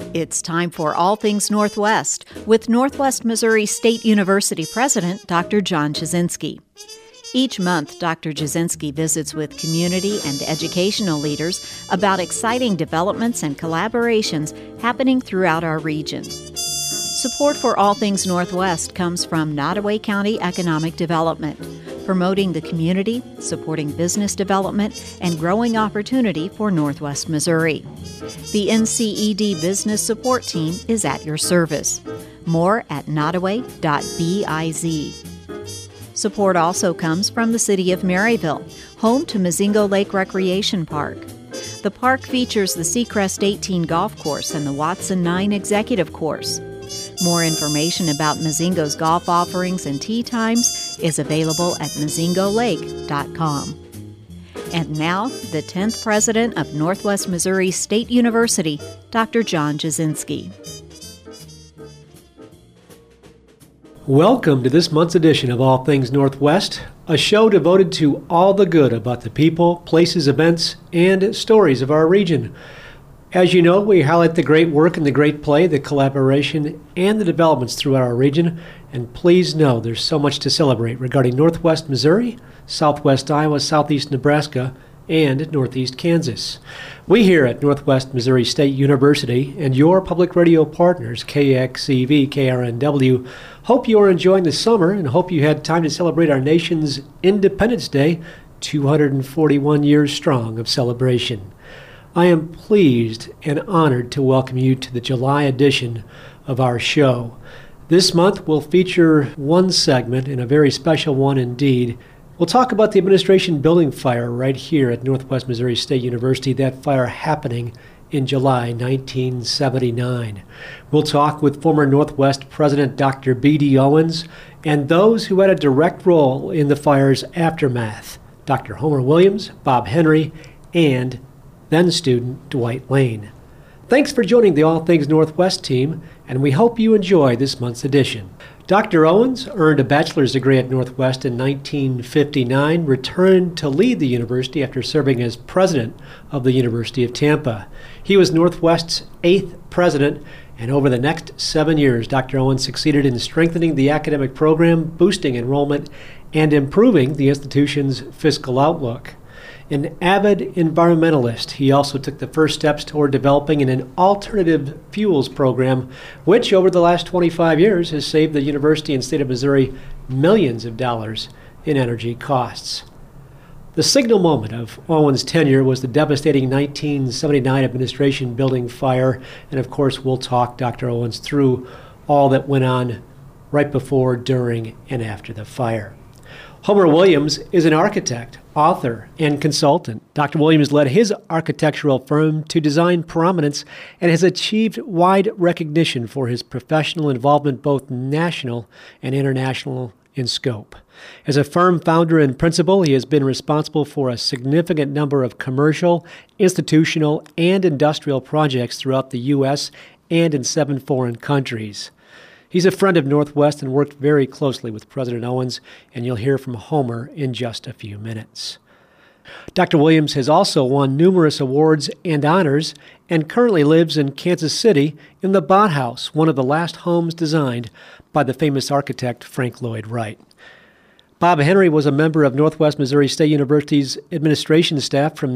It's time for All Things Northwest with Northwest Missouri State University President Dr. John Jasinski. Each month, Dr. Jasinski visits with community and educational leaders about exciting developments and collaborations happening throughout our region. Support for All Things Northwest comes from Nottoway County Economic Development, promoting the community, supporting business development, and growing opportunity for Northwest Missouri. The NCED Business Support Team is at your service. More at nottoway.biz. Support also comes from the City of Maryville, home to Mozingo Lake Recreation Park. The park features the Seacrest 18 Golf Course and the Watson 9 Executive Course. More information about Mozingo's golf offerings and tee times is available at mozingolake.com. And now, the 10th President of Northwest Missouri State University, Dr. John Jasinski. Welcome to this month's edition of All Things Northwest, a show devoted to all the good about the people, places, events, and stories of our region. As you know, we highlight the great work and the great play, the collaboration, and the developments throughout our region. And please know there's so much to celebrate regarding Northwest Missouri, Southwest Iowa, Southeast Nebraska, and Northeast Kansas. We here at Northwest Missouri State University and your public radio partners, KXCV, KRNW, hope you are enjoying the summer and hope you had time to celebrate our nation's Independence Day, 241 years strong of celebration. I am pleased and honored to welcome you to the July edition of our show. This month will feature one segment, and a very special one indeed. We'll talk about the administration building fire right here at Northwest Missouri State University, that fire happening in July 1979. We'll talk with former Northwest President Dr. B.D. Owens and those who had a direct role in the fire's aftermath, Dr. Homer Williams, Bob Henry, and then student Dwight Lane. Thanks for joining the All Things Northwest team, and we hope you enjoy this month's edition. Dr. Owens earned a bachelor's degree at Northwest in 1959, returned to lead the university after serving as president of the University of Tampa. He was Northwest's 8th president, and over the next 7 years, Dr. Owens succeeded in strengthening the academic program, boosting enrollment, and improving the institution's fiscal outlook. An avid environmentalist, he also took the first steps toward developing an alternative fuels program, which over the last 25 years has saved the University and State of Missouri millions of dollars in energy costs. The signal moment of Owens' tenure was the devastating 1979 administration building fire, and of course we'll talk Dr. Owens through all that went on right before, during, and after the fire. Homer Williams is an architect, author, and consultant. Dr. Williams led his architectural firm to design prominence and has achieved wide recognition for his professional involvement, both national and international in scope. As a firm founder and principal, he has been responsible for a significant number of commercial, institutional, and industrial projects throughout the U.S. and in 7 foreign countries. He's a friend of Northwest and worked very closely with President Owens, and you'll hear from Homer in just a few minutes. Dr. Williams has also won numerous awards and honors and currently lives in Kansas City in the Bott House, one of the last homes designed by the famous architect Frank Lloyd Wright. Bob Henry was a member of Northwest Missouri State University's administration staff from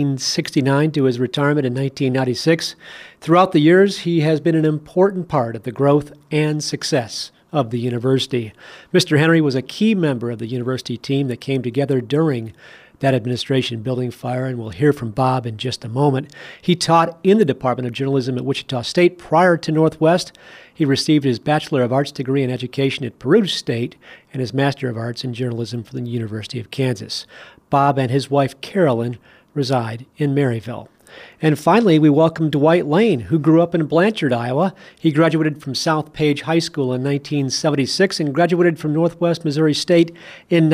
1969 to his retirement in 1996. Throughout the years, he has been an important part of the growth and success of the university. Mr. Henry was a key member of the university team that came together during that administration building fire, and we'll hear from Bob in just a moment. He taught in the Department of Journalism at Wichita State prior to Northwest. He received his Bachelor of Arts degree in Education at Peru State and his Master of Arts in Journalism from the University of Kansas. Bob and his wife Carolyn reside in Maryville. And finally, we welcome Dwight Lane, who grew up in Blanchard, Iowa. He graduated from South Page High School in 1976 and graduated from Northwest Missouri State in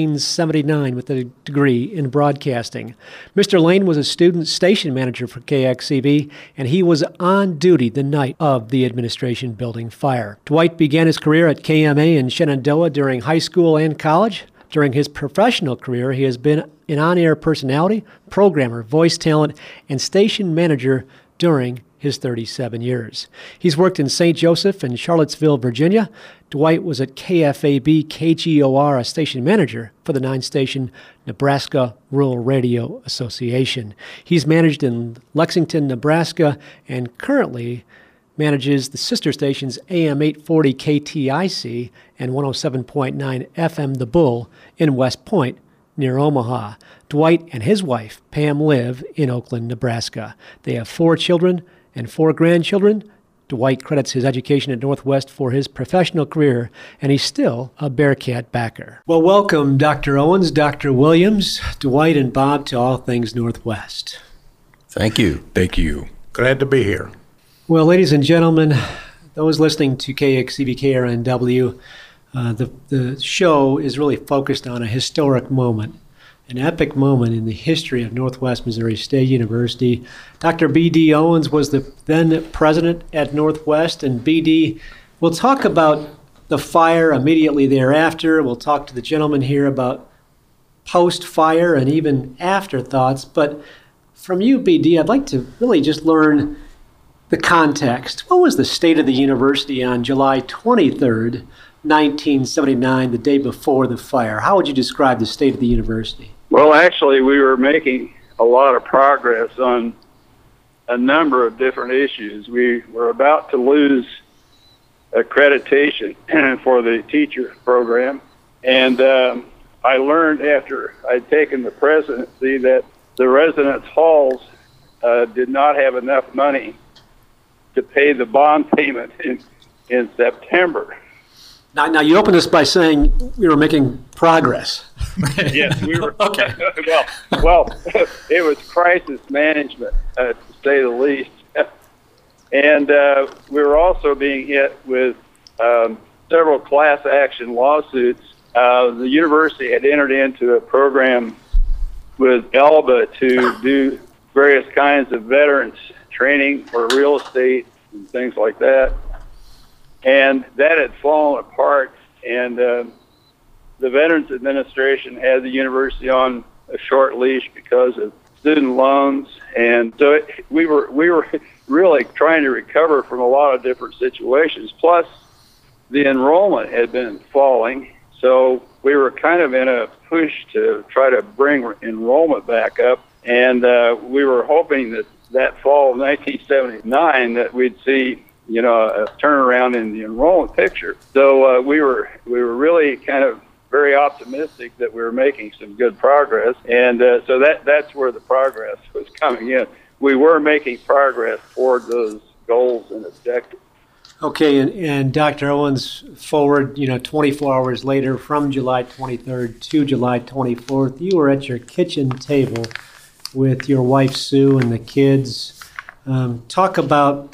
1979 with a degree in broadcasting. Mr. Lane was a student station manager for KXCV, and he was on duty the night of the administration building fire. Dwight began his career at KMA in Shenandoah during high school and college. During his professional career, he has been an on-air personality, programmer, voice talent, and station manager during his 37 years. He's worked in St. Joseph and Charlottesville, Virginia. Dwight was at KFAB KGOR, a station manager for the 9-station Nebraska Rural Radio Association. He's managed in Lexington, Nebraska, and currently manages the sister stations AM 840 KTIC and 107.9 FM The Bull in West Point, near Omaha. Dwight and his wife, Pam, live in Oakland, Nebraska. They have 4 children and 4 grandchildren. Dwight credits his education at Northwest for his professional career, and he's still a Bearcat backer. Well, welcome, Dr. Owens, Dr. Williams, Dwight, and Bob to All Things Northwest. Thank you. Thank you. Glad to be here. Well, ladies and gentlemen, those listening to KXCBKRNW, the show is really focused on a historic moment, an epic moment in the history of Northwest Missouri State University. Dr. B.D. Owens was the then president at Northwest, and B.D., we'll talk about the fire immediately thereafter. We'll talk to the gentleman here about post-fire and even afterthoughts. But from you, B.D., I'd like to really just learn the context. What was the state of the university on July 23rd, 1979, the day before the fire? How would you describe the state of the university? Well, actually, we were making a lot of progress on a number of different issues. We were about to lose accreditation for the teacher program, and I learned after I'd taken the presidency that the residence halls did not have enough money to pay the bond payment in September. Now, you opened this by saying we were making progress. Yes, we were. Okay. well, it was crisis management, to say the least. And we were also being hit with several class action lawsuits. The university had entered into a program with ELBA to do various kinds of veterans training for real estate and things like that. And that had fallen apart, and the Veterans Administration had the university on a short leash because of student loans, and so we were really trying to recover from a lot of different situations. Plus, the enrollment had been falling, so we were kind of in a push to try to bring enrollment back up, and we were hoping that fall of 1979 that we'd see a turnaround in the enrollment picture. So we were really kind of very optimistic that we were making some good progress, and so that's where the progress was coming in. We were making progress toward those goals and objectives. Okay, and Dr. Owens, forward, 24 hours later, from July 23rd to July 24th, you were at your kitchen table with your wife Sue and the kids. Talk about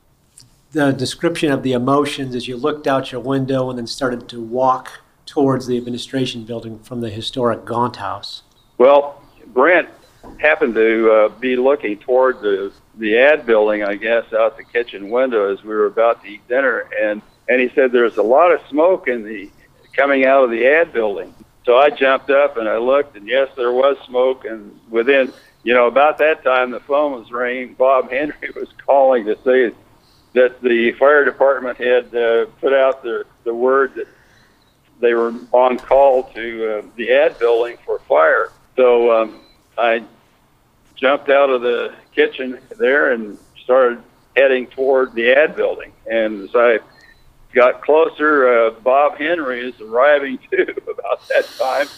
the description of the emotions as you looked out your window and then started to walk towards the administration building from the historic Gaunt House. Well, Brent happened to be looking toward the ad building, I guess, out the kitchen window as we were about to eat dinner, and he said there's a lot of smoke coming out of the ad building. So I jumped up and I looked, and yes, there was smoke, and within, about that time the phone was ringing. Bob Henry was calling to say that the fire department had put out the word that they were on call to the ad building for fire. So I jumped out of the kitchen there and started heading toward the ad building. And as I got closer, Bob Henry is arriving too about that time.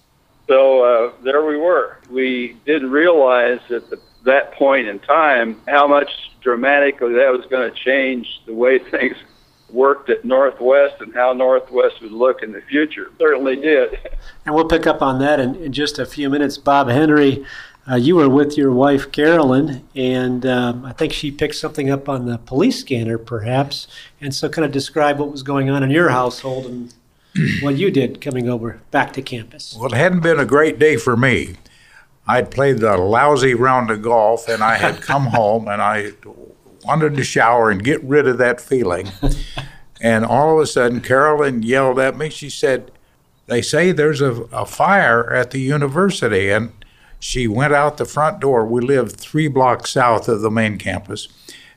So there we were. We didn't realize at that point in time how much dramatically that was going to change the way things worked at Northwest and how Northwest would look in the future. Certainly did. And we'll pick up on that in just a few minutes. Bob Henry, you were with your wife Carolyn, and I think she picked something up on the police scanner perhaps, and so kind of describe what was going on in your household and what you did coming over back to campus. Well, it hadn't been a great day for me. I'd played a lousy round of golf, and I had come home, and I wanted to shower and get rid of that feeling. And all of a sudden, Carolyn yelled at me. She said, "They say there's a fire at the university." And she went out the front door. We lived 3 blocks south of the main campus.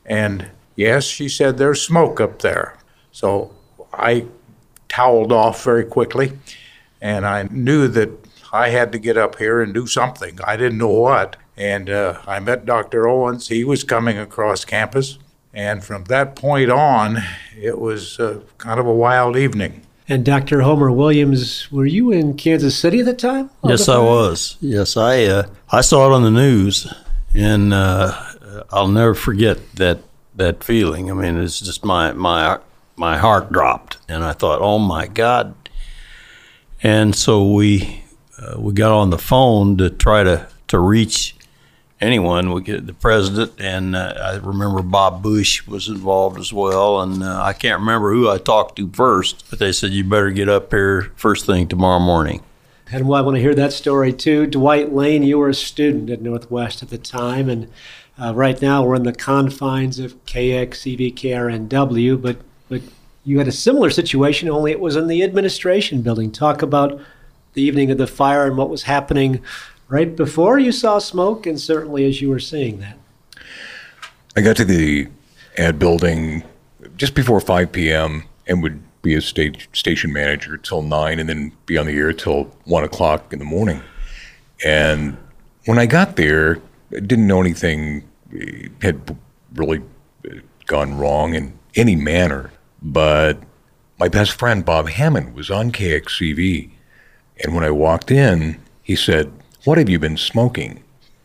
And yes, she said, there's smoke up there. So I toweled off very quickly, and I knew that I had to get up here and do something. I didn't know what. And I met Dr. Owens. He was coming across campus. And from that point on, it was kind of a wild evening. And Dr. Homer Williams, were you in Kansas City at the time? Yes, I was. Yes, I saw it on the news, and I'll never forget that feeling. I mean, it's just my heart dropped, and I thought, oh my God. And so we got on the phone to try to reach anyone. We get the president, and I remember Bob Bush was involved as well, and I can't remember who I talked to first, but they said, you better get up here first thing tomorrow morning. And I want to hear that story too. Dwight Lane, you were a student at Northwest at the time, and right now we're in the confines of KXEV, KRNW, but you had a similar situation, only it was in the administration building. Talk about the evening of the fire and what was happening right before you saw smoke, and certainly as you were seeing that. I got to the ad building just before 5 p.m. and would be a station manager till 9 and then be on the air till 1 o'clock in the morning. And when I got there, I didn't know anything had really gone wrong in any manner. But my best friend, Bob Hammond, was on KXCV. And when I walked in, he said, "What have you been smoking?"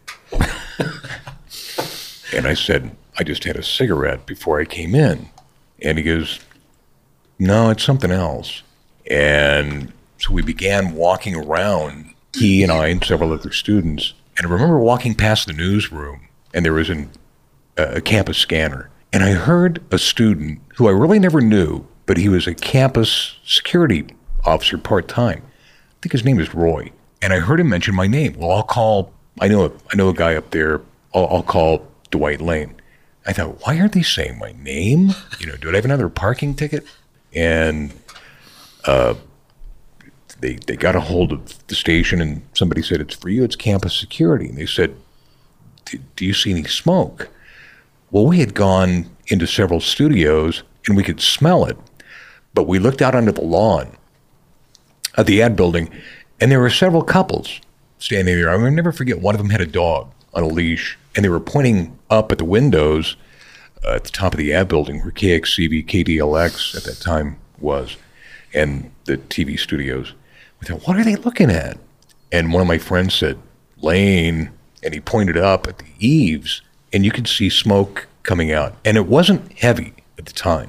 And I said, "I just had a cigarette before I came in." And he goes, "No, it's something else." And so we began walking around, he and I and several other students. And I remember walking past the newsroom, and there was a campus scanner. And I heard a student who I really never knew, but he was a campus security officer part-time. I think his name is Roy. And I heard him mention my name. Well, I know a guy up there. I'll call Dwight Lane. I thought, why aren't they saying my name? Do I have another parking ticket? And they got a hold of the station, and somebody said, "It's for you. It's campus security." And they said, do you see any smoke? Well, we had gone into several studios, and we could smell it. But we looked out onto the lawn of the ad building, and there were several couples standing there. I will never forget, one of them had a dog on a leash, and they were pointing up at the windows at the top of the ad building where KXCV, KDLX at that time was, and the TV studios. We thought, what are they looking at? And one of my friends said, "Lane," and he pointed up at the eaves, and you could see smoke coming out. And it wasn't heavy at the time.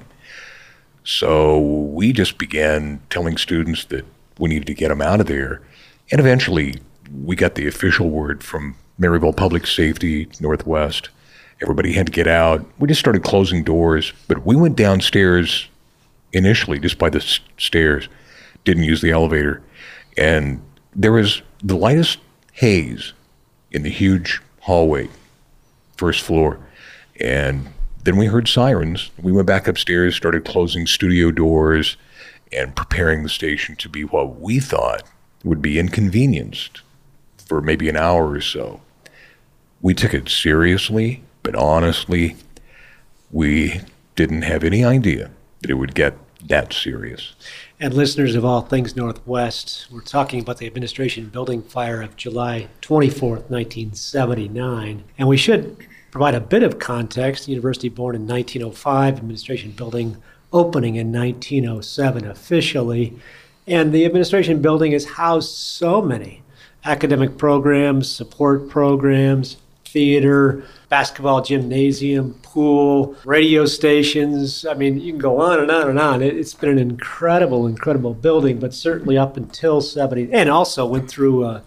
So we just began telling students that we needed to get them out of there. And eventually we got the official word from Maryville Public Safety, Northwest. Everybody had to get out. We just started closing doors, but we went downstairs initially just by the stairs, didn't use the elevator. And there was the lightest haze in the huge hallway, first floor. And then we heard sirens. We went back upstairs, started closing studio doors and preparing the station to be what we thought would be inconvenienced for maybe an hour or so. We took it seriously, but honestly, we didn't have any idea that it would get that serious. And listeners of All Things Northwest, we're talking about the administration building fire of July 24th, 1979. And we should provide a bit of context. The university born in 1905, administration building opening in 1907 officially. And the administration building has housed so many academic programs, support programs, theater, basketball gymnasium, pool, radio stations. I mean, you can go on and on and on. It's been an incredible, incredible building, but certainly up until 70, and also went through a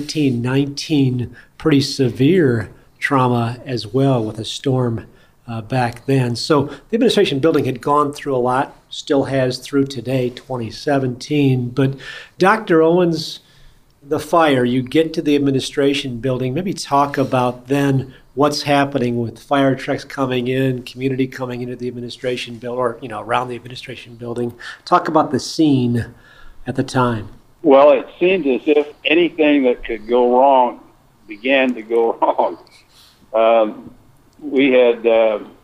1919 pretty severe trauma as well with a storm back then. So the administration building had gone through a lot, still has through today, 2017. But Dr. Owens, the fire, you get to the administration building, maybe talk about then what's happening with fire trucks coming in, community coming into the administration building, or, around the administration building. Talk about the scene at the time. Well, it seemed as if anything that could go wrong began to go wrong. We had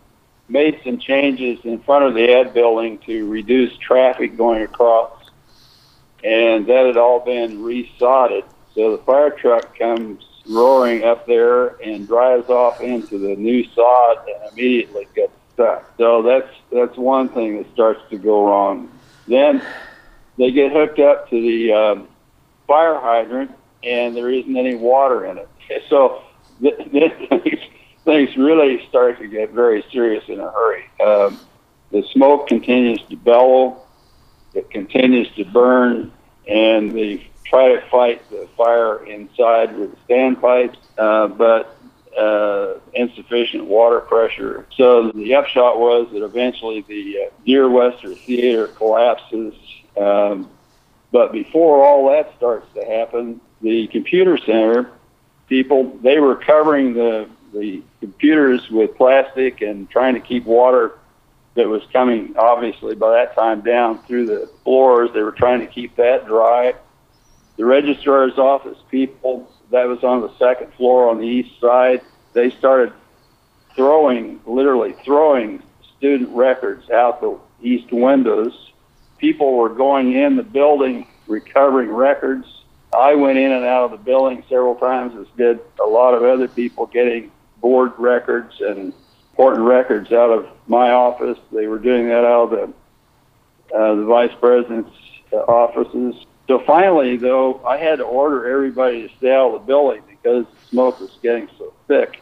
made some changes in front of the Ed building to reduce traffic going across, and that had all been resodded. So the fire truck comes roaring up there and drives off into the new sod and immediately gets stuck. So that's one thing that starts to go wrong. Then they get hooked up to the fire hydrant, and there isn't any water in it. So things really start to get very serious in a hurry. The smoke continues to bellow, it continues to burn, and they try to fight the fire inside with standpipes, but insufficient water pressure. So the upshot was that eventually the Deer Wester Theater collapses. But before all that starts to happen, the computer center people, they were covering the computers with plastic and trying to keep water that was coming, obviously, by that time down through the floors. They were trying to keep that dry. The registrar's office people, that was on the second floor on the east side, they started literally throwing student records out the east windows. People were going in the building, recovering records. I went in and out of the building several times, as did a lot of other people, getting board records and important records out of my office. They were doing that out of the vice president's offices. So finally, though, I had to order everybody to stay out of the building because the smoke was getting so thick.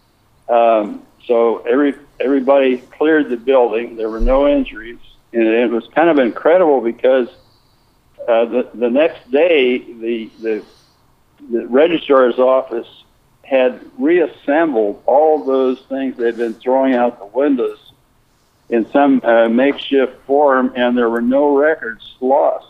So everybody cleared the building. There were no injuries. And it was kind of incredible because the next day, the registrar's office had reassembled all those things they'd been throwing out the windows in some makeshift form, and there were no records lost.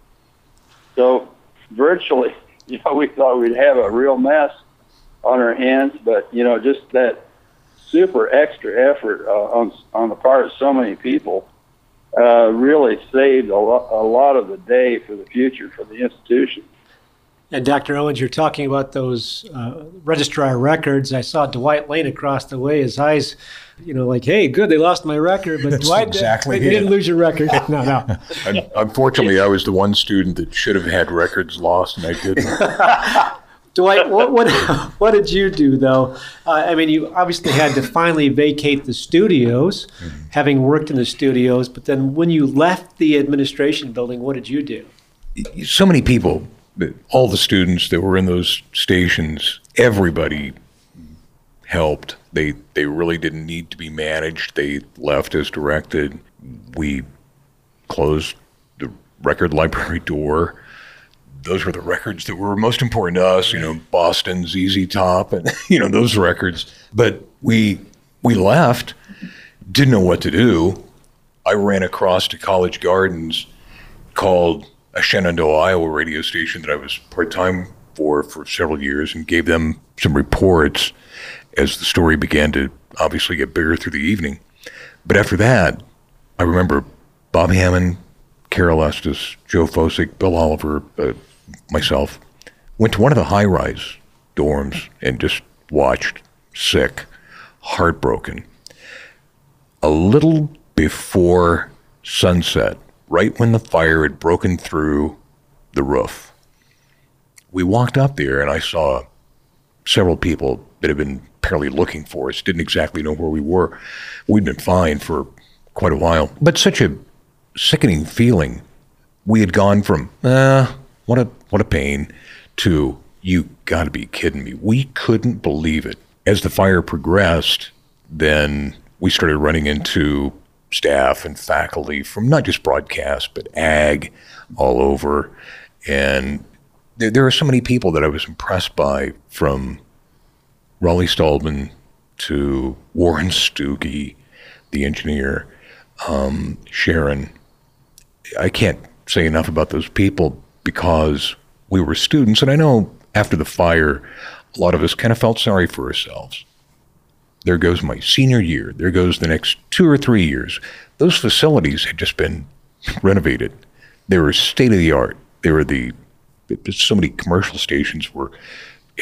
So virtually, we thought we'd have a real mess on our hands, but, just that super extra effort on the part of so many people really saved a lot of the day for the future for the institution. And Dr. Owens, you're talking about those registrar records. I saw Dwight Lane across the way. His eyes, like, hey, good, they lost my record. But Dwight, exactly they didn't lose your record. No. Unfortunately, I was the one student that should have had records lost, and I didn't. Dwight, what did you do, though? You obviously had to finally vacate the studios, having worked in the studios. But then when you left the administration building, what did you do? So many people, all the students that were in those stations, everybody helped. They really didn't need to be managed. They left as directed. We closed the record library door. Those were the records that were most important to us, Boston, ZZ Top, and, those records. But we left, didn't know what to do. I ran across to College Gardens, called a Shenandoah, Iowa radio station that I was part-time for several years, and gave them some reports as the story began to obviously get bigger through the evening. But after that, I remember Bob Hammond, Carol Estes, Joe Fosick, Bill Oliver, myself, went to one of the high-rise dorms and just watched, sick, heartbroken. A little before sunset, right when the fire had broken through the roof, we walked up there and I saw several people that had been apparently looking for us, didn't exactly know where we were. We'd been fine for quite a while, but such a sickening feeling. We had gone from, what a pain, to, you gotta be kidding me. We couldn't believe it. As the fire progressed, then we started running into staff and faculty from not just broadcast, but ag all over. And there are so many people that I was impressed by, from Raleigh Stallman to Warren Stuckey, the engineer, Sharon. I can't say enough about those people because we were students. And I know after the fire, a lot of us kind of felt sorry for ourselves. There goes my senior year. There goes the next 2 or 3 years. Those facilities had just been renovated. They were state of the art. They were so many commercial stations were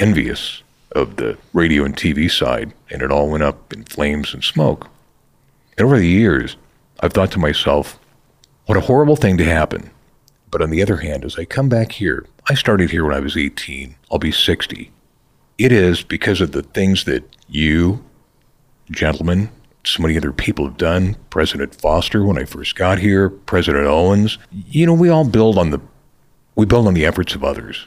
envious of the radio and TV side, and it all went up in flames and smoke. And over the years, I've thought to myself, what a horrible thing to happen. But on the other hand, as I come back here, I started here when I was 18. I'll be 60. It is because of the things that you, gentlemen, so many other people have done. President Foster, when I first got here, President Owens. You know, we all build on the efforts of others.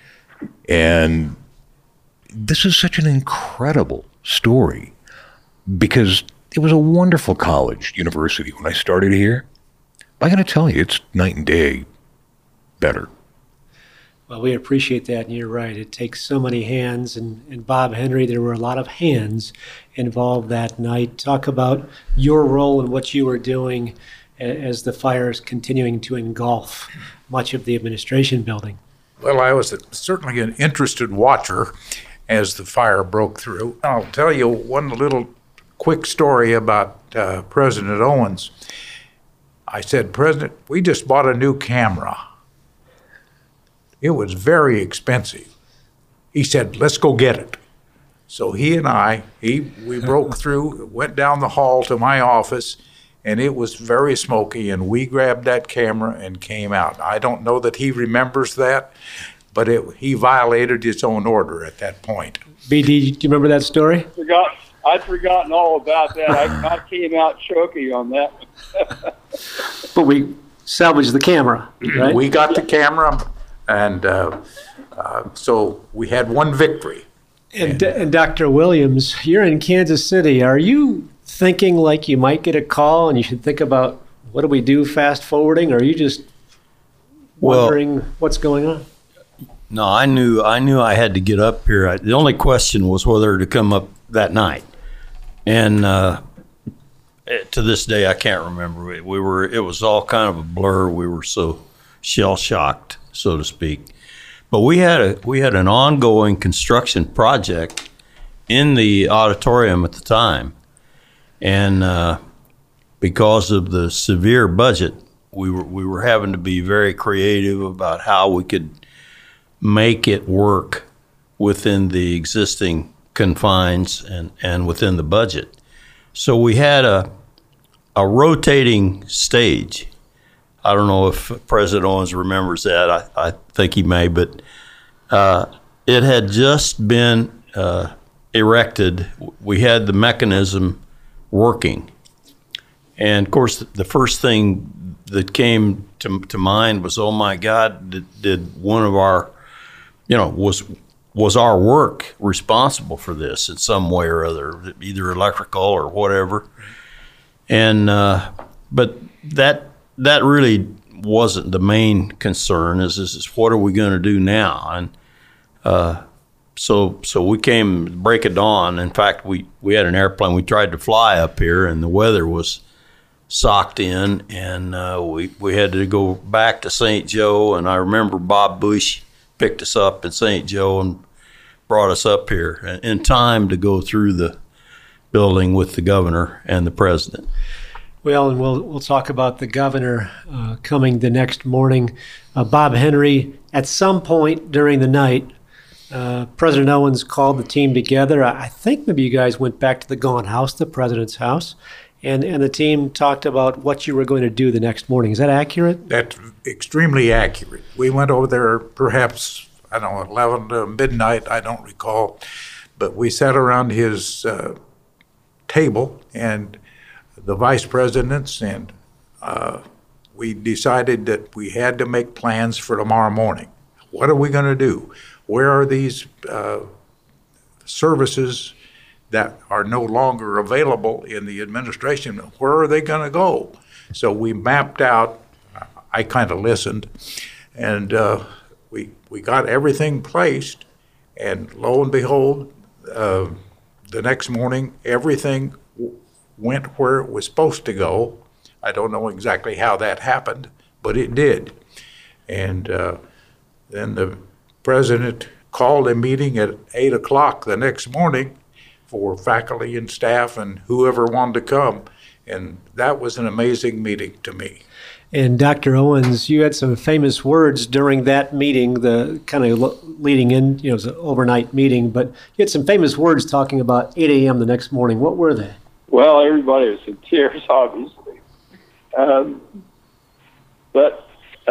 And this is such an incredible story because it was a wonderful college, university when I started here. I got to tell you, it's night and day better. Well, we appreciate that, and you're right. It takes so many hands, and Bob Henry, there were a lot of hands involved that night. Talk about your role and what you were doing as the fire is continuing to engulf much of the administration building. Well, I was certainly an interested watcher as the fire broke through. I'll tell you one little quick story about President Owens. I said, President, we just bought a new camera. It was very expensive. He said, let's go get it. So he and we broke through, went down the hall to my office, and it was very smoky, and we grabbed that camera and came out. I don't know that he remembers that, but he violated his own order at that point. BD, do you remember that story? I'd forgotten all about that. I came out choky on that one. But we salvaged the camera, right? We got the camera, and so we had one victory. And Dr. Williams, you're in Kansas City. Are you thinking like you might get a call and you should think about what do we do fast forwarding, or are you just wondering what's going on? No, I knew I had to get up here. The only question was whether to come up that night. And to this day, I can't remember. It was all kind of a blur. We were so shell-shocked, so to speak. But we had an ongoing construction project in the auditorium at the time, and because of the severe budget, we were having to be very creative about how we could make it work within the existing confines and within the budget. So we had a rotating stage. I don't know if President Owens remembers that. I think he may, but it had just been erected. We had the mechanism working. And of course, the first thing that came to mind was, oh my God, did one of our, was our work responsible for this in some way or other, either electrical or whatever? And but that really wasn't the main concern. Is what are we going to do now? And so we came break of dawn. In fact, we had an airplane. We tried to fly up here, and the weather was socked in, and we had to go back to St. Joe. And I remember Bob Bush picked us up in St. Joe and brought us up here in time to go through the building with the governor and the president. Well, and we'll talk about the governor coming the next morning. Bob Henry, at some point during the night, President Owens called the team together. I think maybe you guys went back to the Gone House, the president's house, and the team talked about what you were going to do the next morning. Is that accurate? That's extremely accurate. We went over there perhaps, 11 to midnight, I don't recall, but we sat around his table and the vice presidents, and we decided that we had to make plans for tomorrow morning. What are we going to do? Where are these services that are no longer available in the administration? Where are they going to go? So we mapped out. I kind of listened, and we got everything placed. And lo and behold, the next morning, everything went where it was supposed to go. I don't know exactly how that happened, but it did. And then the president called a meeting at 8 o'clock the next morning for faculty and staff and whoever wanted to come. And that was an amazing meeting to me. And Dr. Owens, you had some famous words during that meeting, the kind of leading in, it was an overnight meeting, but you had some famous words talking about 8 a.m. the next morning. What were they? Well, everybody was in tears, obviously. But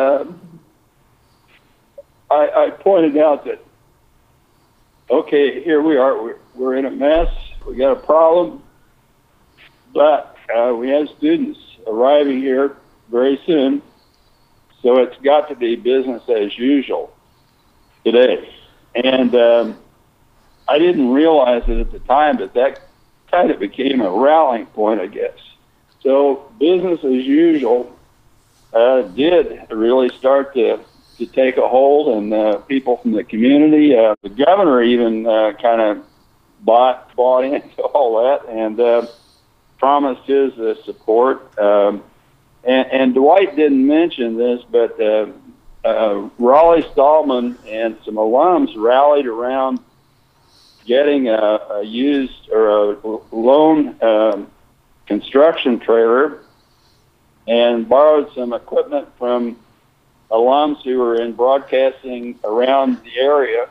I pointed out that, okay, here we are. We're in a mess. We got a problem. But we have students arriving here very soon. So it's got to be business as usual today. And I didn't realize it at the time, but that kind of became a rallying point, I guess. So business as usual did really start to take a hold, and people from the community, the governor even kind of bought into all that and promised his support. And Dwight didn't mention this, but Raleigh Stallman and some alums rallied around getting a used or a loan construction trailer and borrowed some equipment from alums who were in broadcasting around the area.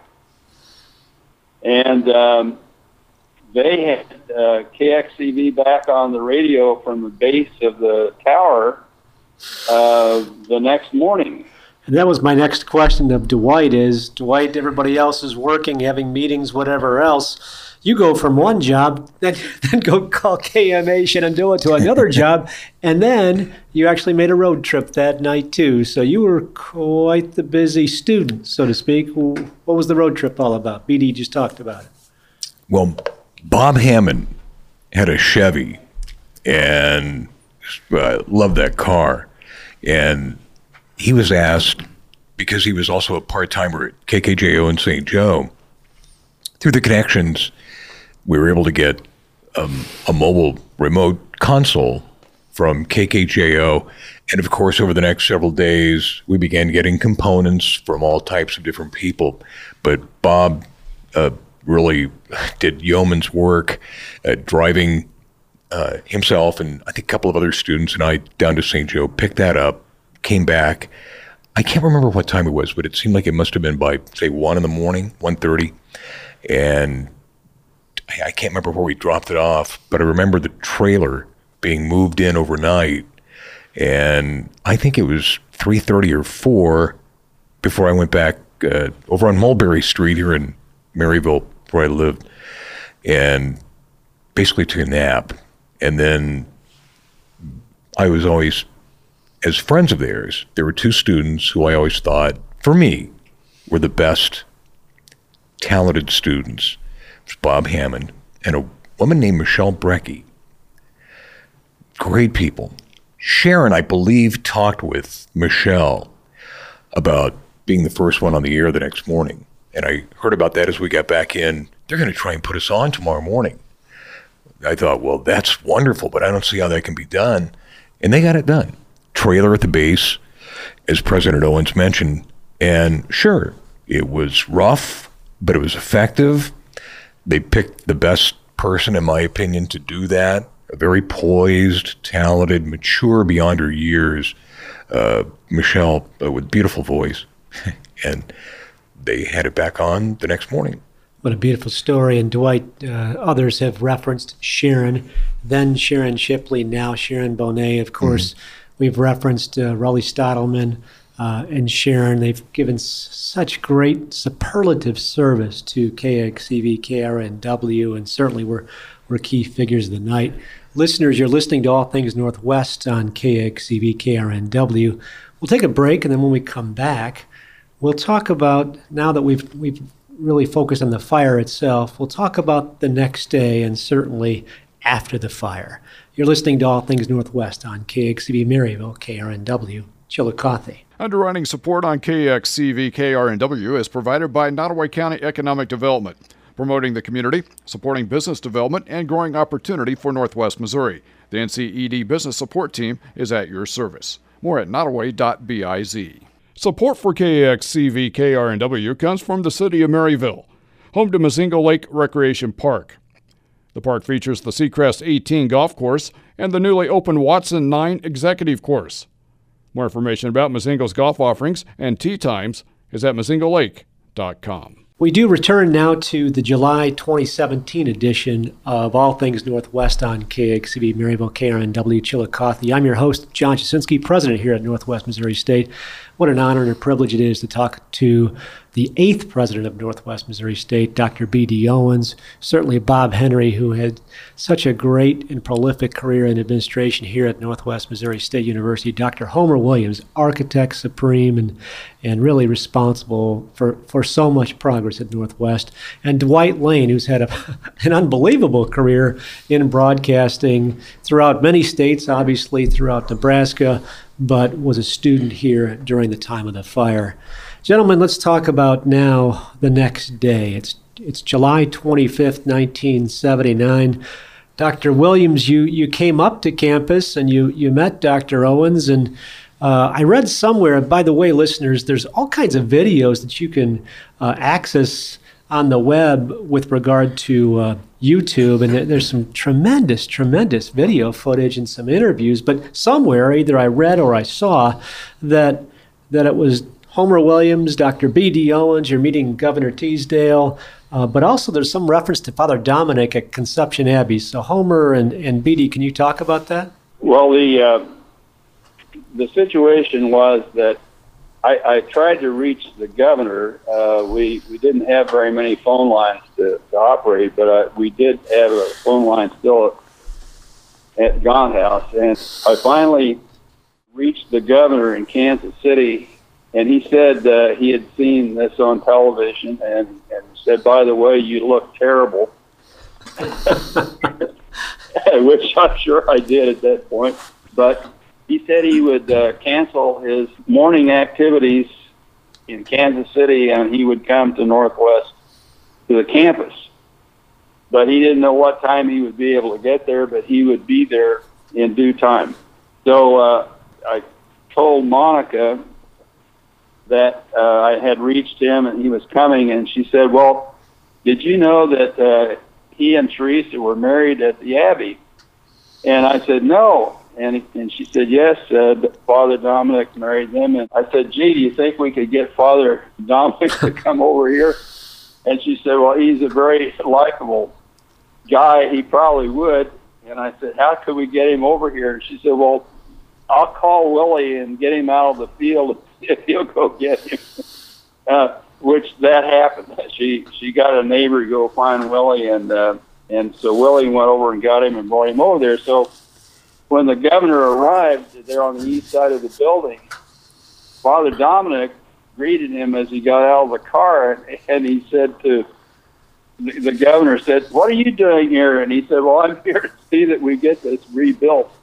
And they had KXCV back on the radio from the base of the tower the next morning. And that was my next question of Dwight is, Dwight, everybody else is working, having meetings, whatever else. You go from one job, then go call KMA Shenandoah to another job, and then you actually made a road trip that night too. So you were quite the busy student, so to speak. What was the road trip all about? BD just talked about it. Well, Bob Hammond had a Chevy, and loved that car. And he was asked, because he was also a part-timer at KKJO in St. Joe, through the connections, we were able to get a mobile remote console from KKJO. And of course, over the next several days, we began getting components from all types of different people. But Bob really did yeoman's work driving himself and I think a couple of other students and I down to St. Joe, picked that up, came back. I can't remember what time it was, but it seemed like it must have been by, say, 1 in the morning, 1:30. And I can't remember where we dropped it off, but I remember the trailer being moved in overnight. And I think it was 3:30 or 4 before I went back over on Mulberry Street here in Maryville, where I lived, and basically took a nap. And then I was always, as friends of theirs, there were two students who I always thought, for me, were the best talented students. It was Bob Hammond and a woman named Michelle Brecky. Great people. Sharon, I believe, talked with Michelle about being the first one on the air the next morning. And I heard about that as we got back in. They're going to try and put us on tomorrow morning. I thought, well, that's wonderful, but I don't see how that can be done. And they got it done. Trailer at the base, as President Owens mentioned. And sure, it was rough, but it was effective. They picked the best person, in my opinion, to do that. A very poised, talented, mature beyond her years, Michelle, with beautiful voice. And they had it back on the next morning. What a beautiful story. And Dwight, others have referenced Sharon, then Sharon Shipley, now Sharon Bonet. Of course, we've referenced Raleigh Stottleman and Sharon. They've given such great superlative service to KXCV, KRNW, and certainly were key figures of the night. Listeners, you're listening to All Things Northwest on KXCV, KRNW. We'll take a break, and then when we come back, we'll talk about, now that we've really focused on the fire itself, we'll talk about the next day and certainly after the fire. You're listening to All Things Northwest on KXCV Maryville, KRNW, Chillicothe. Underwriting support on KXCV KRNW is provided by Nottoway County Economic Development, promoting the community, supporting business development, and growing opportunity for Northwest Missouri. The NCED Business Support Team is at your service. More at nottoway.biz. Support for KXCV KRNW comes from the City of Maryville, home to Mazingo Lake Recreation Park. The park features the Seacrest 18 golf course and the newly opened Watson 9 executive course. More information about Mazingo's golf offerings and tee times is at mazingolake.com. We do return now to the July 2017 edition of All Things Northwest on KXCV, Maryville, KRNW, Chillicothe. I'm your host, John Jasinski, president here at Northwest Missouri State. What an honor and a privilege it is to talk to the 8th president of Northwest Missouri State, Dr. B.D. Owens, certainly Bob Henry, who had such a great and prolific career in administration here at Northwest Missouri State University, Dr. Homer Williams, architect supreme and really responsible for so much progress at Northwest, and Dwight Lane, who's had an unbelievable career in broadcasting throughout many states, obviously throughout Nebraska, but was a student here during the time of the fire. Gentlemen, let's talk about now the next day. It's July 25th, 1979. Dr. Williams, you came up to campus and you met Dr. Owens, and I read somewhere, by the way, listeners, there's all kinds of videos that you can access on the web with regard to YouTube, and there's some tremendous video footage and some interviews, but somewhere, either I read or I saw, that it was Homer Williams, Dr. B.D. Owens, you're meeting Governor Teasdale, but also there's some reference to Father Dominic at Conception Abbey. So Homer and B.D., can you talk about that? Well, the situation was that I tried to reach the governor. We didn't have very many phone lines to operate, but we did have a phone line still at Gaunt House. And I finally reached the governor in Kansas City, and he said he had seen this on television and said, by the way, you look terrible, which I'm sure I did at that point. But he said he would cancel his morning activities in Kansas City and he would come to Northwest to the campus. But he didn't know what time he would be able to get there, but he would be there in due time. So I told Monica that I had reached him and he was coming, and she said, well, did you know that he and Teresa were married at the Abbey? And I said, no. And she said, yes, Father Dominic married them. And I said, gee, do you think we could get Father Dominic to come over here? And she said, well, he's a very likable guy. He probably would. And I said, how could we get him over here? And she said, well, I'll call Willie and get him out of the field if he'll go get him. Which that happened. She got a neighbor to go find Willie, and so Willie went over and got him and brought him over there. So when the governor arrived there on the east side of the building, Father Dominic greeted him as he got out of the car, and he said to the governor, said, what are you doing here? And he said, well, I'm here to see that we get this rebuilt.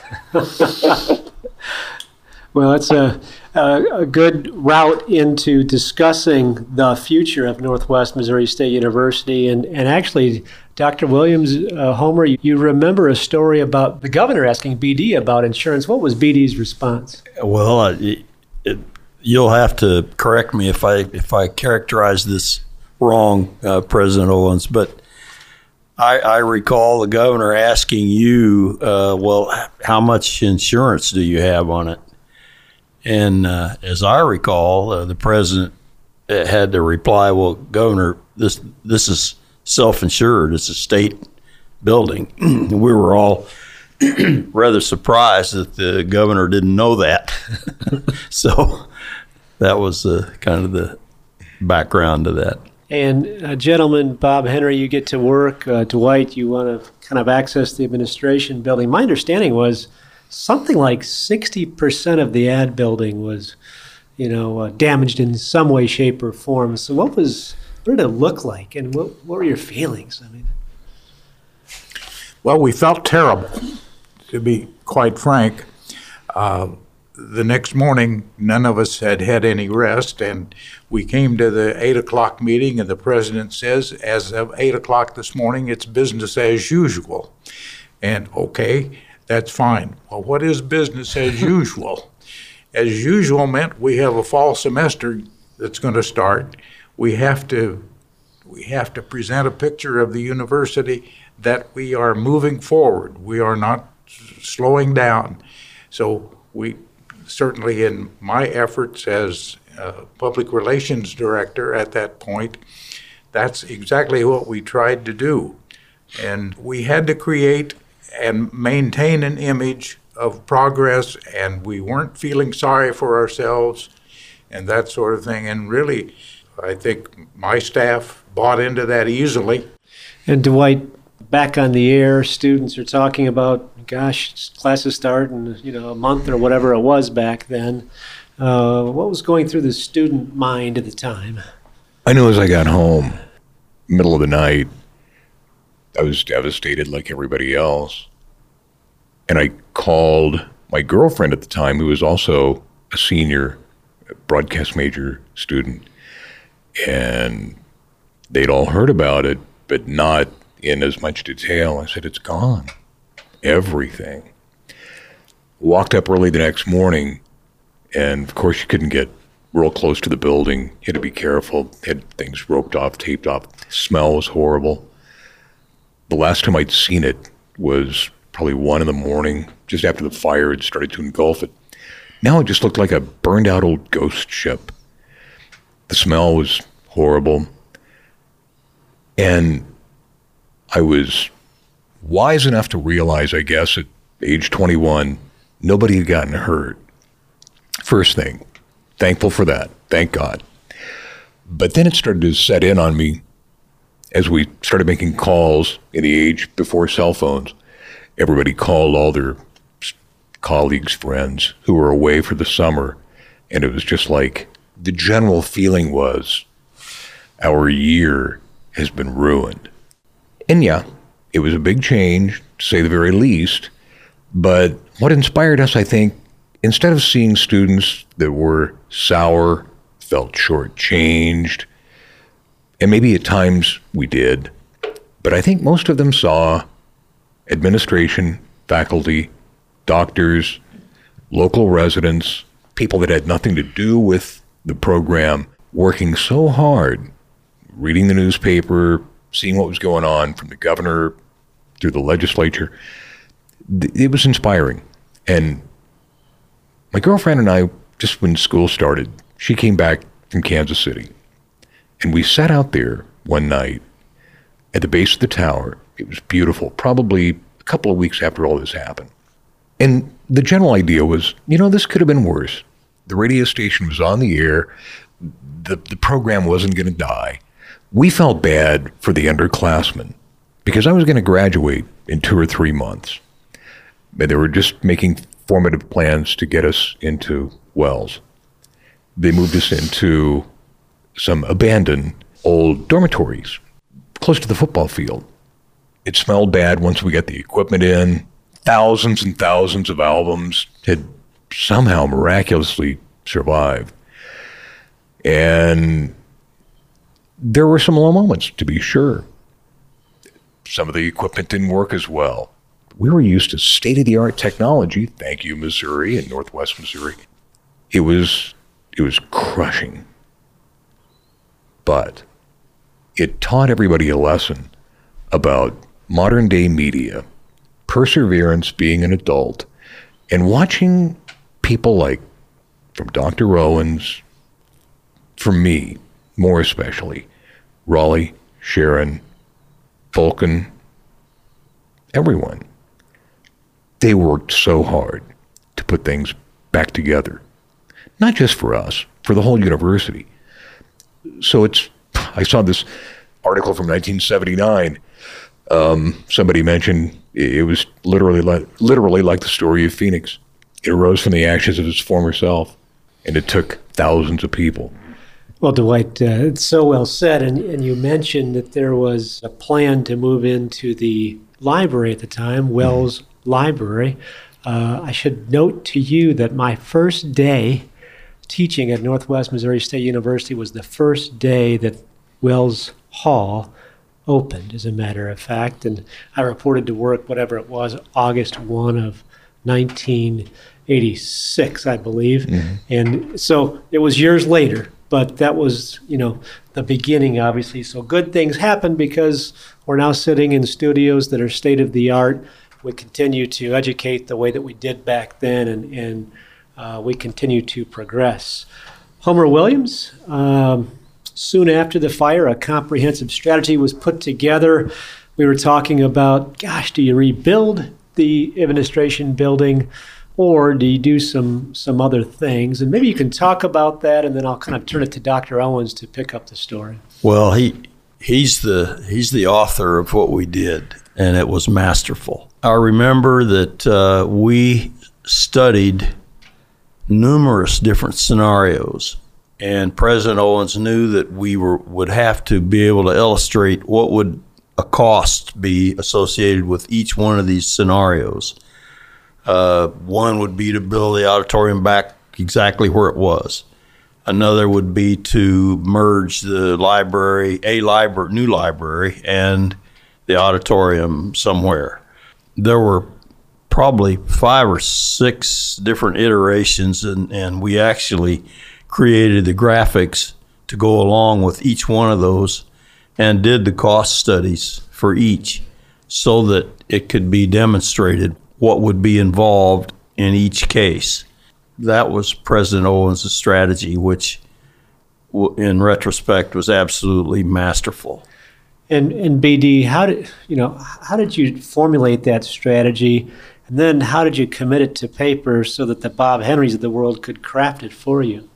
Well, it's a good route into discussing the future of Northwest Missouri State University. And actually, Dr. Williams, Homer, you remember a story about the governor asking B.D. about insurance. What was B.D.'s response? Well, you'll have to correct me if I characterize this wrong, President Owens, but I recall the governor asking you, well, how much insurance do you have on it? And as I recall, the president had to reply, well, Governor, this is self-insured. It's a state building. We were all rather surprised that the governor didn't know that. So that was kind of the background to that. And gentlemen, Bob Henry, you get to work. Dwight, you want to kind of access the administration building. My understanding was something like 60% of the ad building was, damaged in some way, shape, or form. So what did it look like, and what were your feelings? I mean, well, we felt terrible, to be quite frank. The next morning, none of us had any rest, and we came to the 8 o'clock meeting, and the president says, as of 8 o'clock this morning, it's business as usual. And okay, that's fine. Well, what is business as usual? As usual meant we have a fall semester that's going to start. We have to present a picture of the university that we are moving forward. We are not slowing down. So we certainly, in my efforts as public relations director at that point, that's exactly what we tried to do. And we had to create and maintain an image of progress, and we weren't feeling sorry for ourselves and that sort of thing. And really, I think my staff bought into that easily. And Dwight, back on the air, students are talking about, gosh, classes start in a month or whatever it was back then. What was going through the student mind at the time? I knew as I got home, middle of the night, I was devastated like everybody else. And I called my girlfriend at the time, who was also a senior broadcast major student. And they'd all heard about it, but not in as much detail. I said, it's gone. Everything. Walked up early the next morning, and of course you couldn't get real close to the building. You had to be careful. Had things roped off, taped off. The smell was horrible. The last time I'd seen it was probably 1 a.m, just after the fire had started to engulf it. Now it just looked like a burned out old ghost ship. The smell was horrible. And I was wise enough to realize, I guess, at age 21, nobody had gotten hurt. First thing, thankful for that, thank God. But then it started to set in on me as we started making calls in the age before cell phones. Everybody called all their colleagues, friends who were away for the summer, and it was just like the general feeling was our year has been ruined. And yeah, it was a big change, to say the very least, but what inspired us, I think, instead of seeing students that were sour, felt shortchanged, and maybe at times we did, but I think most of them saw administration, faculty, doctors, local residents, people that had nothing to do with the program, working so hard, reading the newspaper, seeing what was going on from the governor through the legislature. It was inspiring. And my girlfriend and I, just when school started, she came back from Kansas City. And we sat out there one night at the base of the tower. It was beautiful, probably a couple of weeks after all this happened. And the general idea was, this could have been worse. The radio station was on the air. The program wasn't going to die. We felt bad for the underclassmen because I was going to graduate in 2 or 3 months. And they were just making formative plans to get us into Wells. They moved us into some abandoned old dormitories close to the football field. It smelled bad once we got the equipment in. Thousands and thousands of albums had somehow miraculously survived. And there were some low moments, to be sure. Some of the equipment didn't work as well. We were used to state-of-the-art technology. Thank you, Missouri and Northwest Missouri. It was crushing. But it taught everybody a lesson about modern-day media, perseverance, being an adult, and watching people like, from Dr. Owens, for me, more especially, Raleigh, Sharon, Vulcan, everyone. They worked so hard to put things back together. Not just for us, for the whole university. So I saw this article from 1979. Somebody mentioned it was literally like the story of Phoenix. It arose from the ashes of its former self, and it took thousands of people. Well, Dwight, it's so well said, and you mentioned that there was a plan to move into the library at the time, Wells Library. I should note to you that my first day teaching at Northwest Missouri State University was the first day that Wells Hall opened, as a matter of fact, and I reported to work, whatever it was, August 1 of 1986, I believe. Mm-hmm. And so it was years later, but that was, the beginning, obviously. So good things happen because we're now sitting in studios that are state-of-the-art. We continue to educate the way that we did back then, and we continue to progress. Homer Williams. Soon after the fire, a comprehensive strategy was put together. We were talking about, gosh, do you rebuild the administration building, or do you do some other things? And maybe you can talk about that, and then I'll kind of turn it to Dr. Owens to pick up the story. Well, he's the author of what we did, and it was masterful. I remember that we studied numerous different scenarios, and President Owens knew that we would have to be able to illustrate what would a cost be associated with each one of these scenarios. One would be to build the auditorium back exactly where it was. Another would be to merge the new library, and the auditorium somewhere. There were probably 5 or 6 different iterations, and we actually created the graphics to go along with each one of those and did the cost studies for each so that it could be demonstrated what would be involved in each case. That was President Owens' strategy, which in retrospect was absolutely masterful. And BD, how did you formulate that strategy? And then how did you commit it to paper so that the Bob Henrys of the world could craft it for you?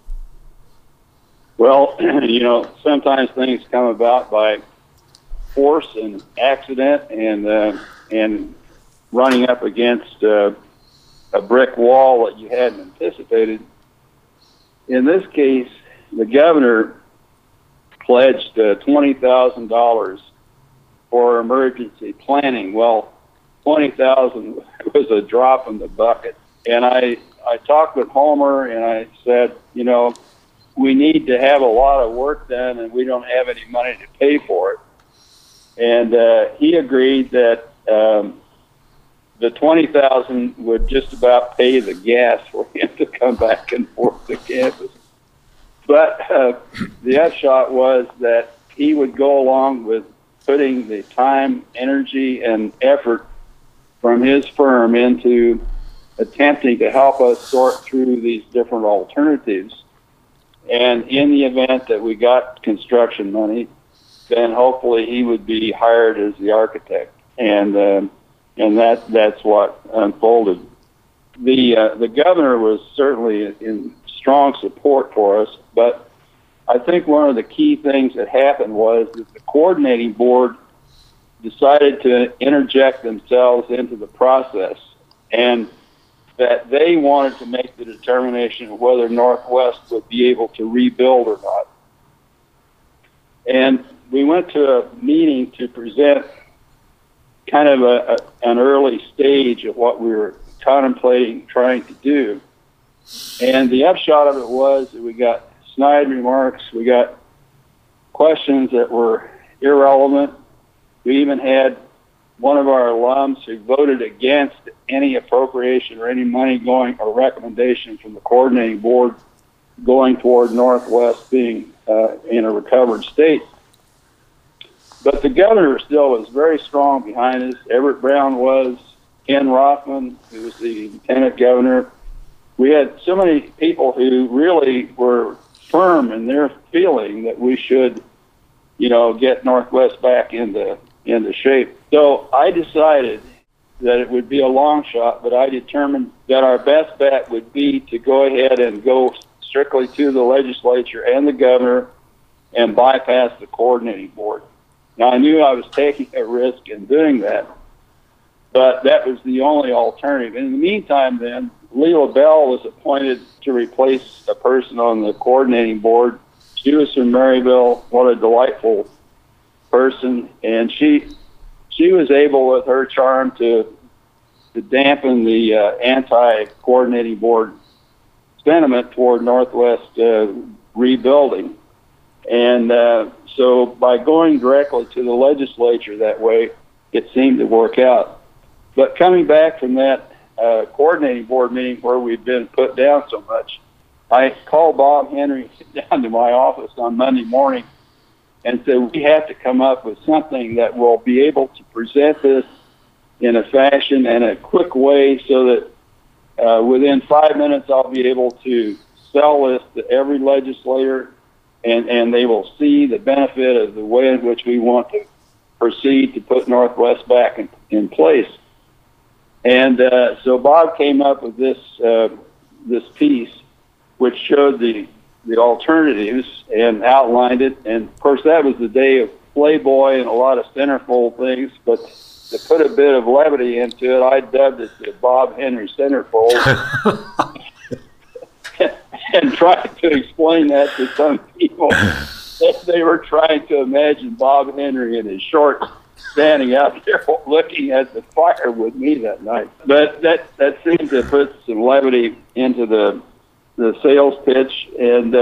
Well, sometimes things come about by force and accident and running up against a brick wall that you hadn't anticipated. In this case, the governor pledged $20,000 for emergency planning. Well, $20,000 was a drop in the bucket. And I talked with Homer and I said, we need to have a lot of work done and we don't have any money to pay for it. And he agreed that the $20,000 would just about pay the gas for him to come back and forth to campus. But the upshot was that he would go along with putting the time, energy, and effort from his firm into attempting to help us sort through these different alternatives. And in the event that we got construction money, then hopefully he would be hired as the architect. And that's what unfolded. The governor was certainly in strong support for us, but I think one of the key things that happened was that the coordinating board decided to interject themselves into the process, and that they wanted to make the determination of whether Northwest would be able to rebuild or not. And we went to a meeting to present kind of an early stage of what we were contemplating trying to do. And the upshot of it was that we got snide remarks, we got questions that were irrelevant. We even had one of our alums who voted against any appropriation or any money going or recommendation from the coordinating board going toward Northwest being in a recovered state. But the governor still was very strong behind us. Everett Brown was, Ken Rothman, who was the lieutenant governor. We had so many people who really were firm in their feeling that we should, get Northwest back into shape. So I decided that it would be a long shot, but I determined that our best bet would be to go ahead and go strictly to the legislature and the governor and bypass the coordinating board. Now, I knew I was taking a risk in doing that, but that was the only alternative. In the meantime, then, Leela Bell was appointed to replace a person on the coordinating board. She was from Maryville. What a delightful person. And she was able, with her charm, to dampen the anti-coordinating board sentiment toward Northwest rebuilding. And so by going directly to the legislature that way, it seemed to work out. But coming back from that coordinating board meeting where we'd been put down so much, I called Bob Henry down to my office on Monday morning and said, we have to come up with something that will be able to present this in a fashion and a quick way so that within 5 minutes I'll be able to sell this to every legislator, and they will see the benefit of the way in which we want to proceed to put Northwest back in place. And so Bob came up with this piece, which showed the alternatives and outlined it. And of course, that was the day of Playboy and a lot of centerfold things. But to put a bit of levity into it, I dubbed it the Bob Henry centerfold, and tried to explain that to some people. They were trying to imagine Bob Henry in his shorts standing out there looking at the fire with me that night. But that seemed to put some levity into the sales pitch, and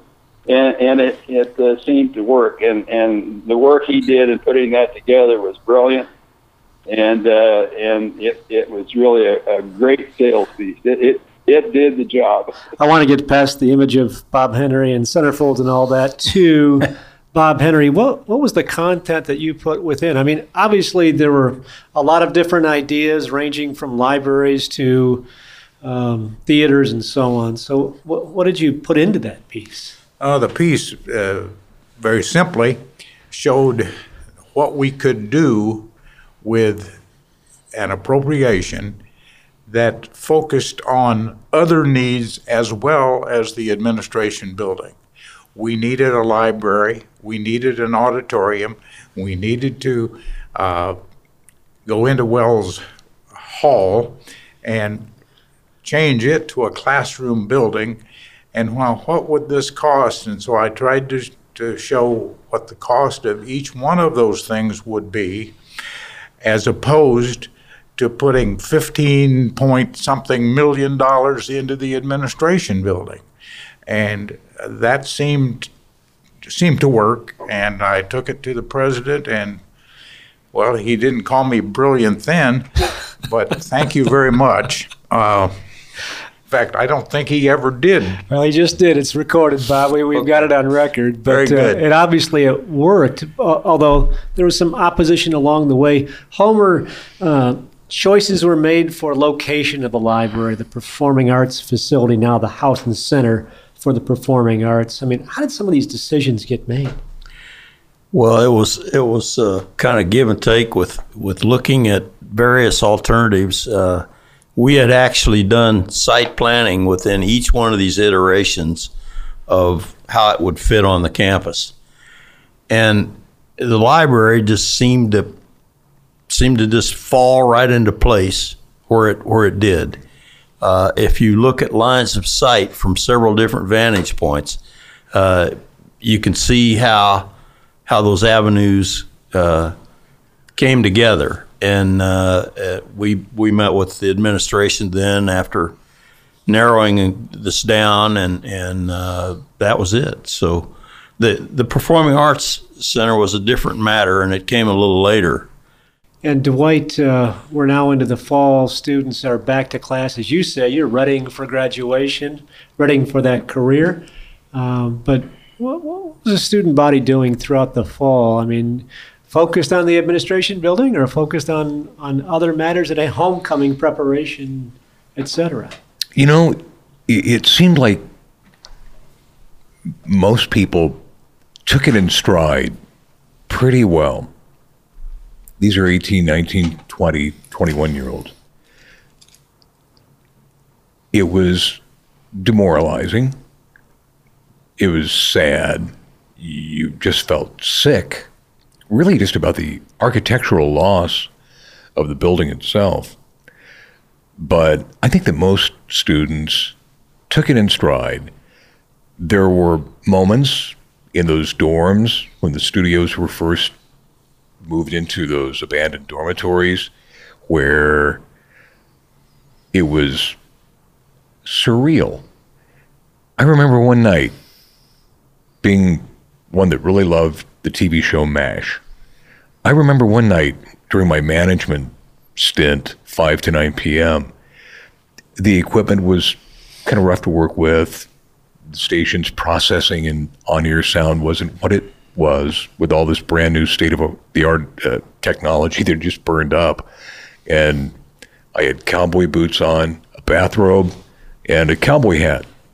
it seemed to work. And the work he did in putting that together was brilliant, and it was really a great sales piece. It did the job. I want to get past the image of Bob Henry and centerfolds and all that to Bob Henry. What was the content that you put within? I mean, obviously there were a lot of different ideas ranging from libraries to theaters and so on. So what did you put into that piece? The piece, very simply, showed what we could do with an appropriation that focused on other needs as well as the administration building. We needed a library, we needed an auditorium, we needed to go into Wells Hall and change it to a classroom building. And what would this cost? And so I tried to show what the cost of each one of those things would be, as opposed to putting 15-point-something million into the administration building. And that seemed to work, and I took it to the president, and, well, he didn't call me brilliant then, but thank you very much. In fact, I don't think he ever did. Well, he just did. It's recorded, Bob. We've got it on record. But very good. It obviously worked, although there was some opposition along the way. Homer, choices were made for location of the library, the performing arts facility, now the House and Center for the Performing Arts. I mean, how did some of these decisions get made? Well, it was kind of give and take with looking at various alternatives. We had actually done site planning within each one of these iterations of how it would fit on the campus, and the library just seemed to just fall right into place where it did. If you look at lines of sight from several different vantage points, you can see how those avenues came together. And we met with the administration then after narrowing this down, and that was it. So the Performing Arts Center was a different matter, and it came a little later. And Dwight, we're now into the fall. Students are back to class. As you say, you're readying for graduation, readying for that career. But what was the student body doing throughout the fall? I mean, focused on the administration building or focused on other matters at a homecoming preparation, et cetera? You know, it seemed like most people took it in stride pretty well. These are 18, 19, 20, 21-year-olds. It was demoralizing. It was sad. You just felt sick, really just about the architectural loss of the building itself. But I think that most students took it in stride. There were moments in those dorms when the studios were first moved into those abandoned dormitories where it was surreal. I remember one night being one that really loved the TV show MASH. I remember one night during my management stint, 5 to 9 p.m., the equipment was kind of rough to work with. The station's processing and on-ear sound wasn't what it was with all this brand new state-of-the-art technology that just burned up. And I had cowboy boots on, a bathrobe, and a cowboy hat.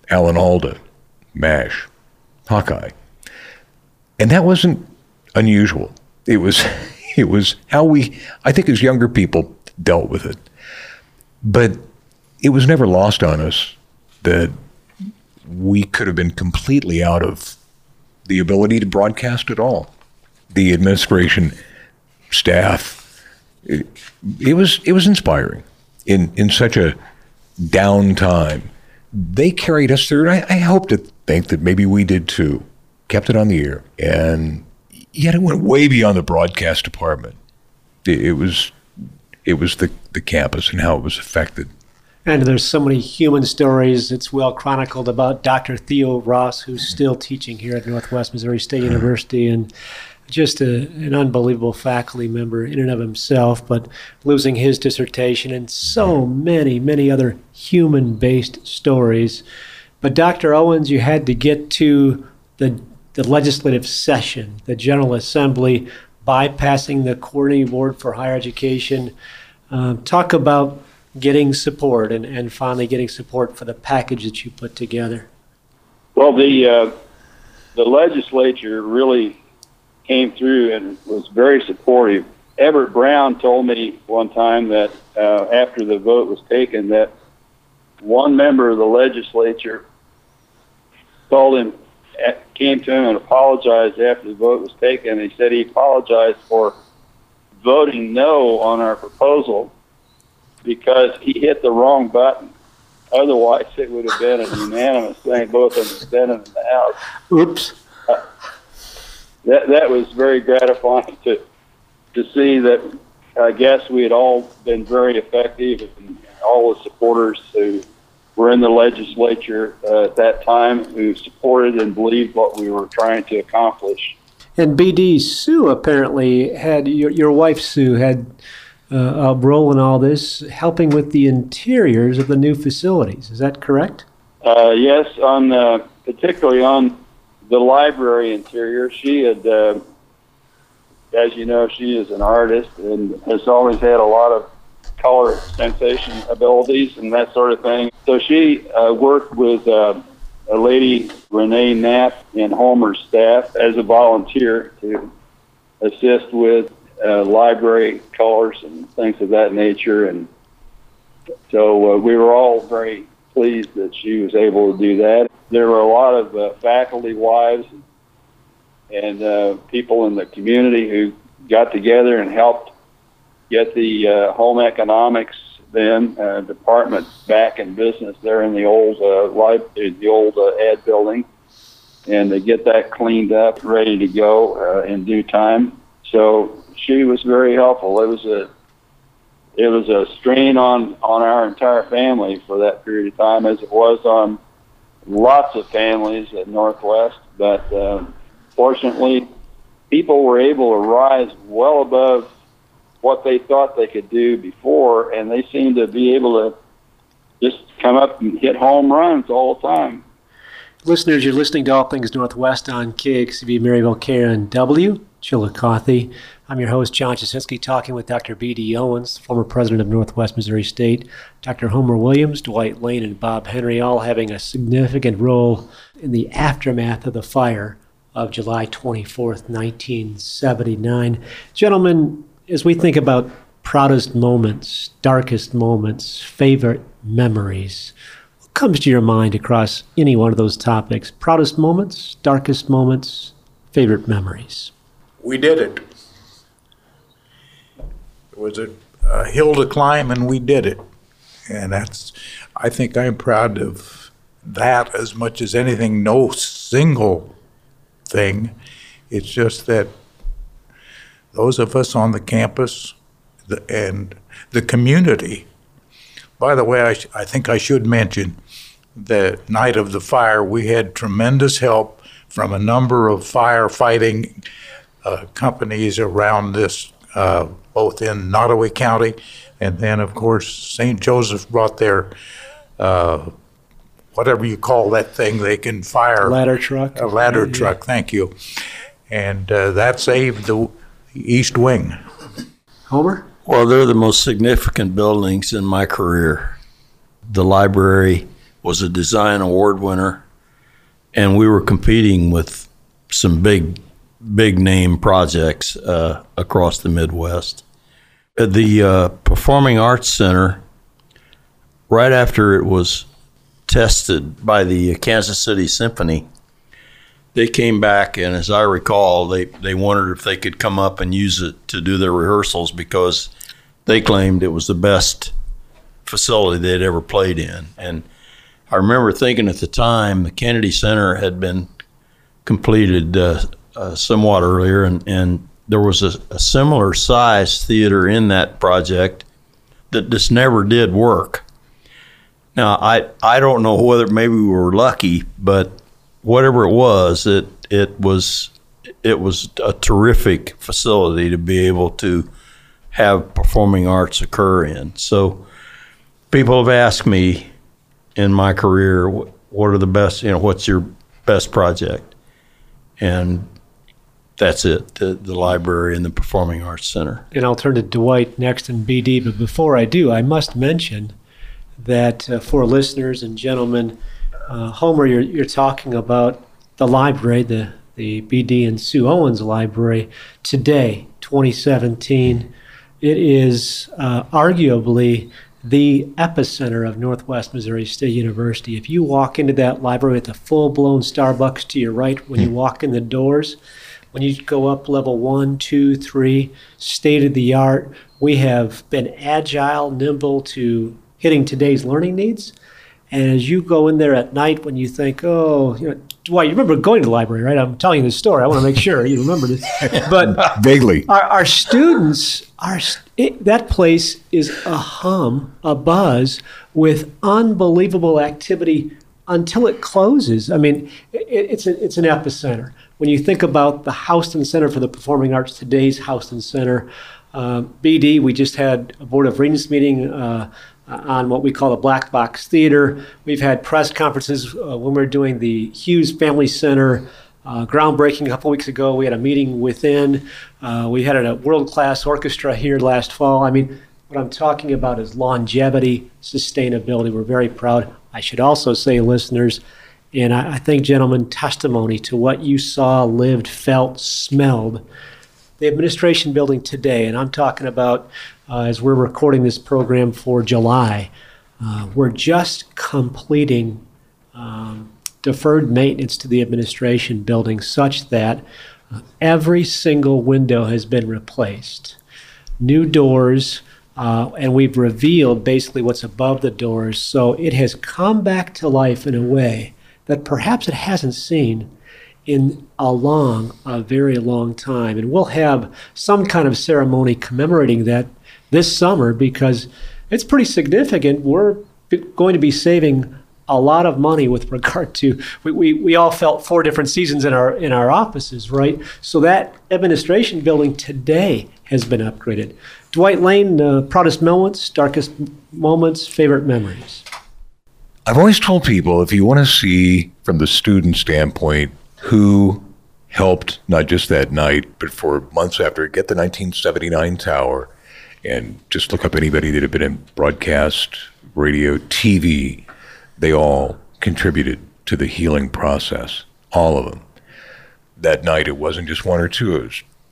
Alan Alda, MASH, Hawkeye. And that wasn't unusual. It was how we, I think as younger people, dealt with it. But it was never lost on us that we could have been completely out of the ability to broadcast at all. The administration, staff, it was inspiring in such a down time. They carried us through, and I hope to think that maybe we did too. Kept it on the air, and yet it went way beyond the broadcast department. It was the campus and how it was affected. And there's so many human stories. It's well chronicled about Dr. Theo Ross, who's still teaching here at Northwest Missouri State University, and just an unbelievable faculty member in and of himself, but losing his dissertation and so many, many other human-based stories. But Dr. Owens, you had to get to the legislative session, the General Assembly, bypassing the Coordinating Board for Higher Education. Talk about getting support and finally getting support for the package that you put together. Well, the legislature really came through and was very supportive. Everett Brown told me one time that after the vote was taken, that one member of the legislature came to him and apologized after the vote was taken. He said he apologized for voting no on our proposal because he hit the wrong button. Otherwise, it would have been a unanimous thing, both in the Senate and the House. Oops. That was very gratifying to see that. I guess we had all been very effective, and all the supporters who were in the legislature at that time who supported and believed what we were trying to accomplish. And BD, Sue apparently had, your wife Sue had a role in all this, helping with the interiors of the new facilities. Is that correct? Yes, particularly on the library interior. She had, as you know, she is an artist and has always had a lot of color sensation abilities and that sort of thing. So she worked with a lady, Renee Knapp, and Homer's staff as a volunteer to assist with library colors and things of that nature. And so we were all very pleased that she was able to do that. There were a lot of faculty wives and people in the community who got together and helped get the home economics department back in business there in the old ad building, and to get that cleaned up, ready to go in due time. So she was very helpful. It was a strain on our entire family for that period of time, as it was on lots of families at Northwest. But fortunately, people were able to rise well above what they thought they could do before, and they seemed to be able to just come up and hit home runs all the time. Listeners, you're listening to All Things Northwest on KXCV Maryville KRNW, Chillicothe. I'm your host, John Jasinski, talking with Dr. B.D. Owens, former president of Northwest Missouri State, Dr. Homer Williams, Dwight Lane, and Bob Henry, all having a significant role in the aftermath of the fire of July 24th, 1979. Gentlemen, as we think about proudest moments, darkest moments, favorite memories, what comes to your mind across any one of those topics? Proudest moments, darkest moments, favorite memories. We did it. It was a hill to climb, and we did it. And I think I'm proud of that as much as anything. No single thing. It's just that those of us on the campus and the community. By the way, I think I should mention the night of the fire, we had tremendous help from a number of firefighting companies around this, both in Nottoway County, and then, of course, St. Joseph brought their, whatever you call that thing they can fire. Ladder truck. A ladder truck, thank you. And that saved the East Wing. Homer? Well, they're the most significant buildings in my career. The library, was a design award winner, and we were competing with some big name projects across the Midwest. The Performing Arts Center, right after it was tested by the Kansas City Symphony, they came back, and as I recall, they wondered if they could come up and use it to do their rehearsals because they claimed it was the best facility they'd ever played in. And I remember thinking at the time the Kennedy Center had been completed somewhat earlier, and there was a similar size theater in that project that just never did work. Now, I don't know whether maybe we were lucky, but whatever it was a terrific facility to be able to have performing arts occur in. So people have asked me in my career, what are the best, what's your best project? And that's it, the library and the Performing Arts Center. And I'll turn to Dwight next and BD, but before I do, I must mention that for listeners and gentlemen, Homer, you're talking about the library, the BD and Sue Owens Library. Today, 2017, it is arguably the epicenter of Northwest Missouri State University. If you walk into that library with a full-blown Starbucks to your right when you walk in the doors, when you go up level 1, 2, 3, state-of-the-art, we have been agile, nimble to hitting today's learning needs. And as you go in there at night when you think, Dwight, you remember going to the library, right? I'm telling you this story. I want to make sure you remember this. But vaguely, our students, that place is a hum, a buzz with unbelievable activity until it closes. I mean, it's an epicenter. When you think about the Houston Center for the Performing Arts, today's Houston Center, BD, we just had a Board of Regents meeting on what we call the Black Box Theater. We've had press conferences when we were doing the Hughes Family Center groundbreaking a couple weeks ago. We had a meeting within. We had a world-class orchestra here last fall. I mean, what I'm talking about is longevity, sustainability. We're very proud. I should also say, listeners, and I think, gentlemen, testimony to what you saw, lived, felt, smelled. The administration building today, and I'm talking about as we're recording this program for July, we're just completing deferred maintenance to the administration building such that every single window has been replaced. New doors, and we've revealed basically what's above the doors. So it has come back to life in a way that perhaps it hasn't seen in a very long time. And we'll have some kind of ceremony commemorating that this summer because it's pretty significant. We're going to be saving a lot of money with regard to, we all felt 4 different seasons in our offices, right? So that administration building today has been upgraded. Dwight Lane, proudest moments, darkest moments, favorite memories. I've always told people, if you want to see from the student standpoint who helped not just that night, but for months after, get the 1979 tower, and just look up anybody that had been in broadcast, radio, TV, they all contributed to the healing process, all of them. That night, it wasn't just 1 or 2,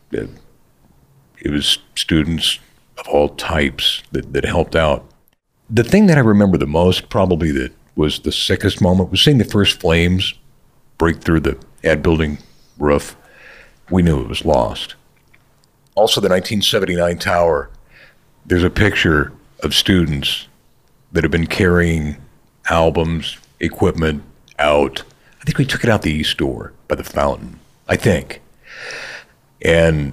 it was students of all types that helped out. The thing that I remember the most, probably that was the sickest moment, was seeing the first flames break through the ad building roof. We knew it was lost. Also, the 1979 tower, there's a picture of students that have been carrying albums, equipment out. I think we took it out the east door by the fountain, I think. And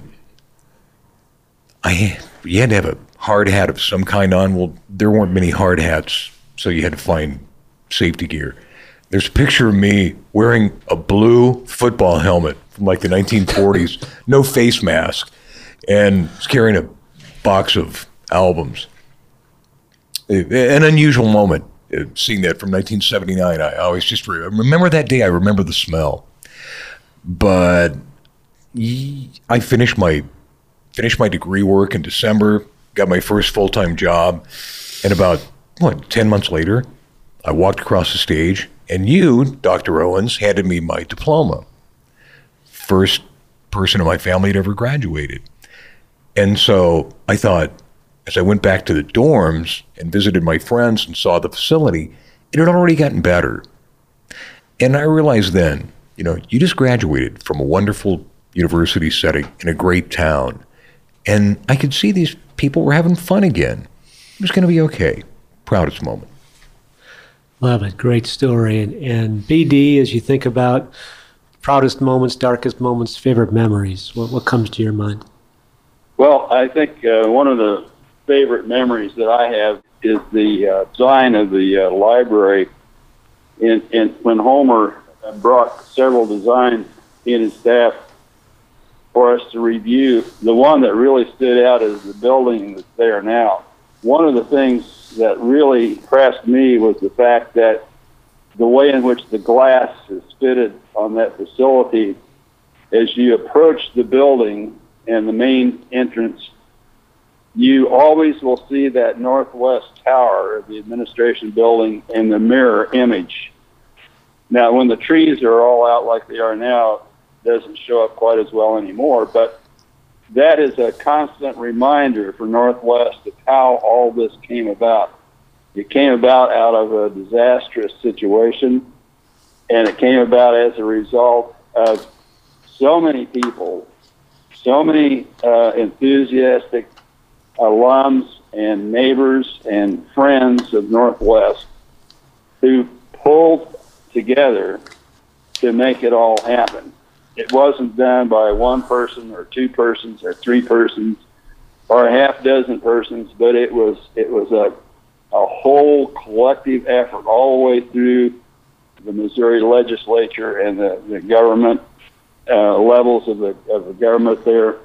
you had to have a hard hat of some kind on. Well, there weren't many hard hats, so you had to find safety gear. There's a picture of me wearing a blue football helmet from like the 1940s, no face mask, and carrying a box of albums. An unusual moment, seeing that from 1979. I always just remember that day. I remember the smell. But I finished my degree work in December, got my first full-time job, and about, 10 months later, I walked across the stage, and you, Dr. Owens, handed me my diploma. First person in my family that ever graduated. And so I thought, as I went back to the dorms and visited my friends and saw the facility, it had already gotten better. And I realized then, you just graduated from a wonderful university setting in a great town. And I could see these people were having fun again. It was going to be okay. Proudest moment. Love it. Great story. And BD, as you think about proudest moments, darkest moments, favorite memories, what comes to your mind? Well, I think one of the favorite memories that I have is the design of the library. When Homer brought several designs in his staff for us to review, the one that really stood out is the building that's there now. One of the things that really impressed me was the fact that the way in which the glass is fitted on that facility, as you approach the building and the main entrance, you always will see that northwest tower of the administration building in the mirror image. Now, when the trees are all out like they are now, it doesn't show up quite as well anymore, but that is a constant reminder for Northwest of how all this came about. It came about out of a disastrous situation, and it came about as a result of so many people, so many enthusiastic alums and neighbors and friends of Northwest who pulled together to make it all happen. It wasn't done by one person or two persons or three persons or a half dozen persons, but it was a whole collective effort all the way through the Missouri legislature and the government levels of the government there,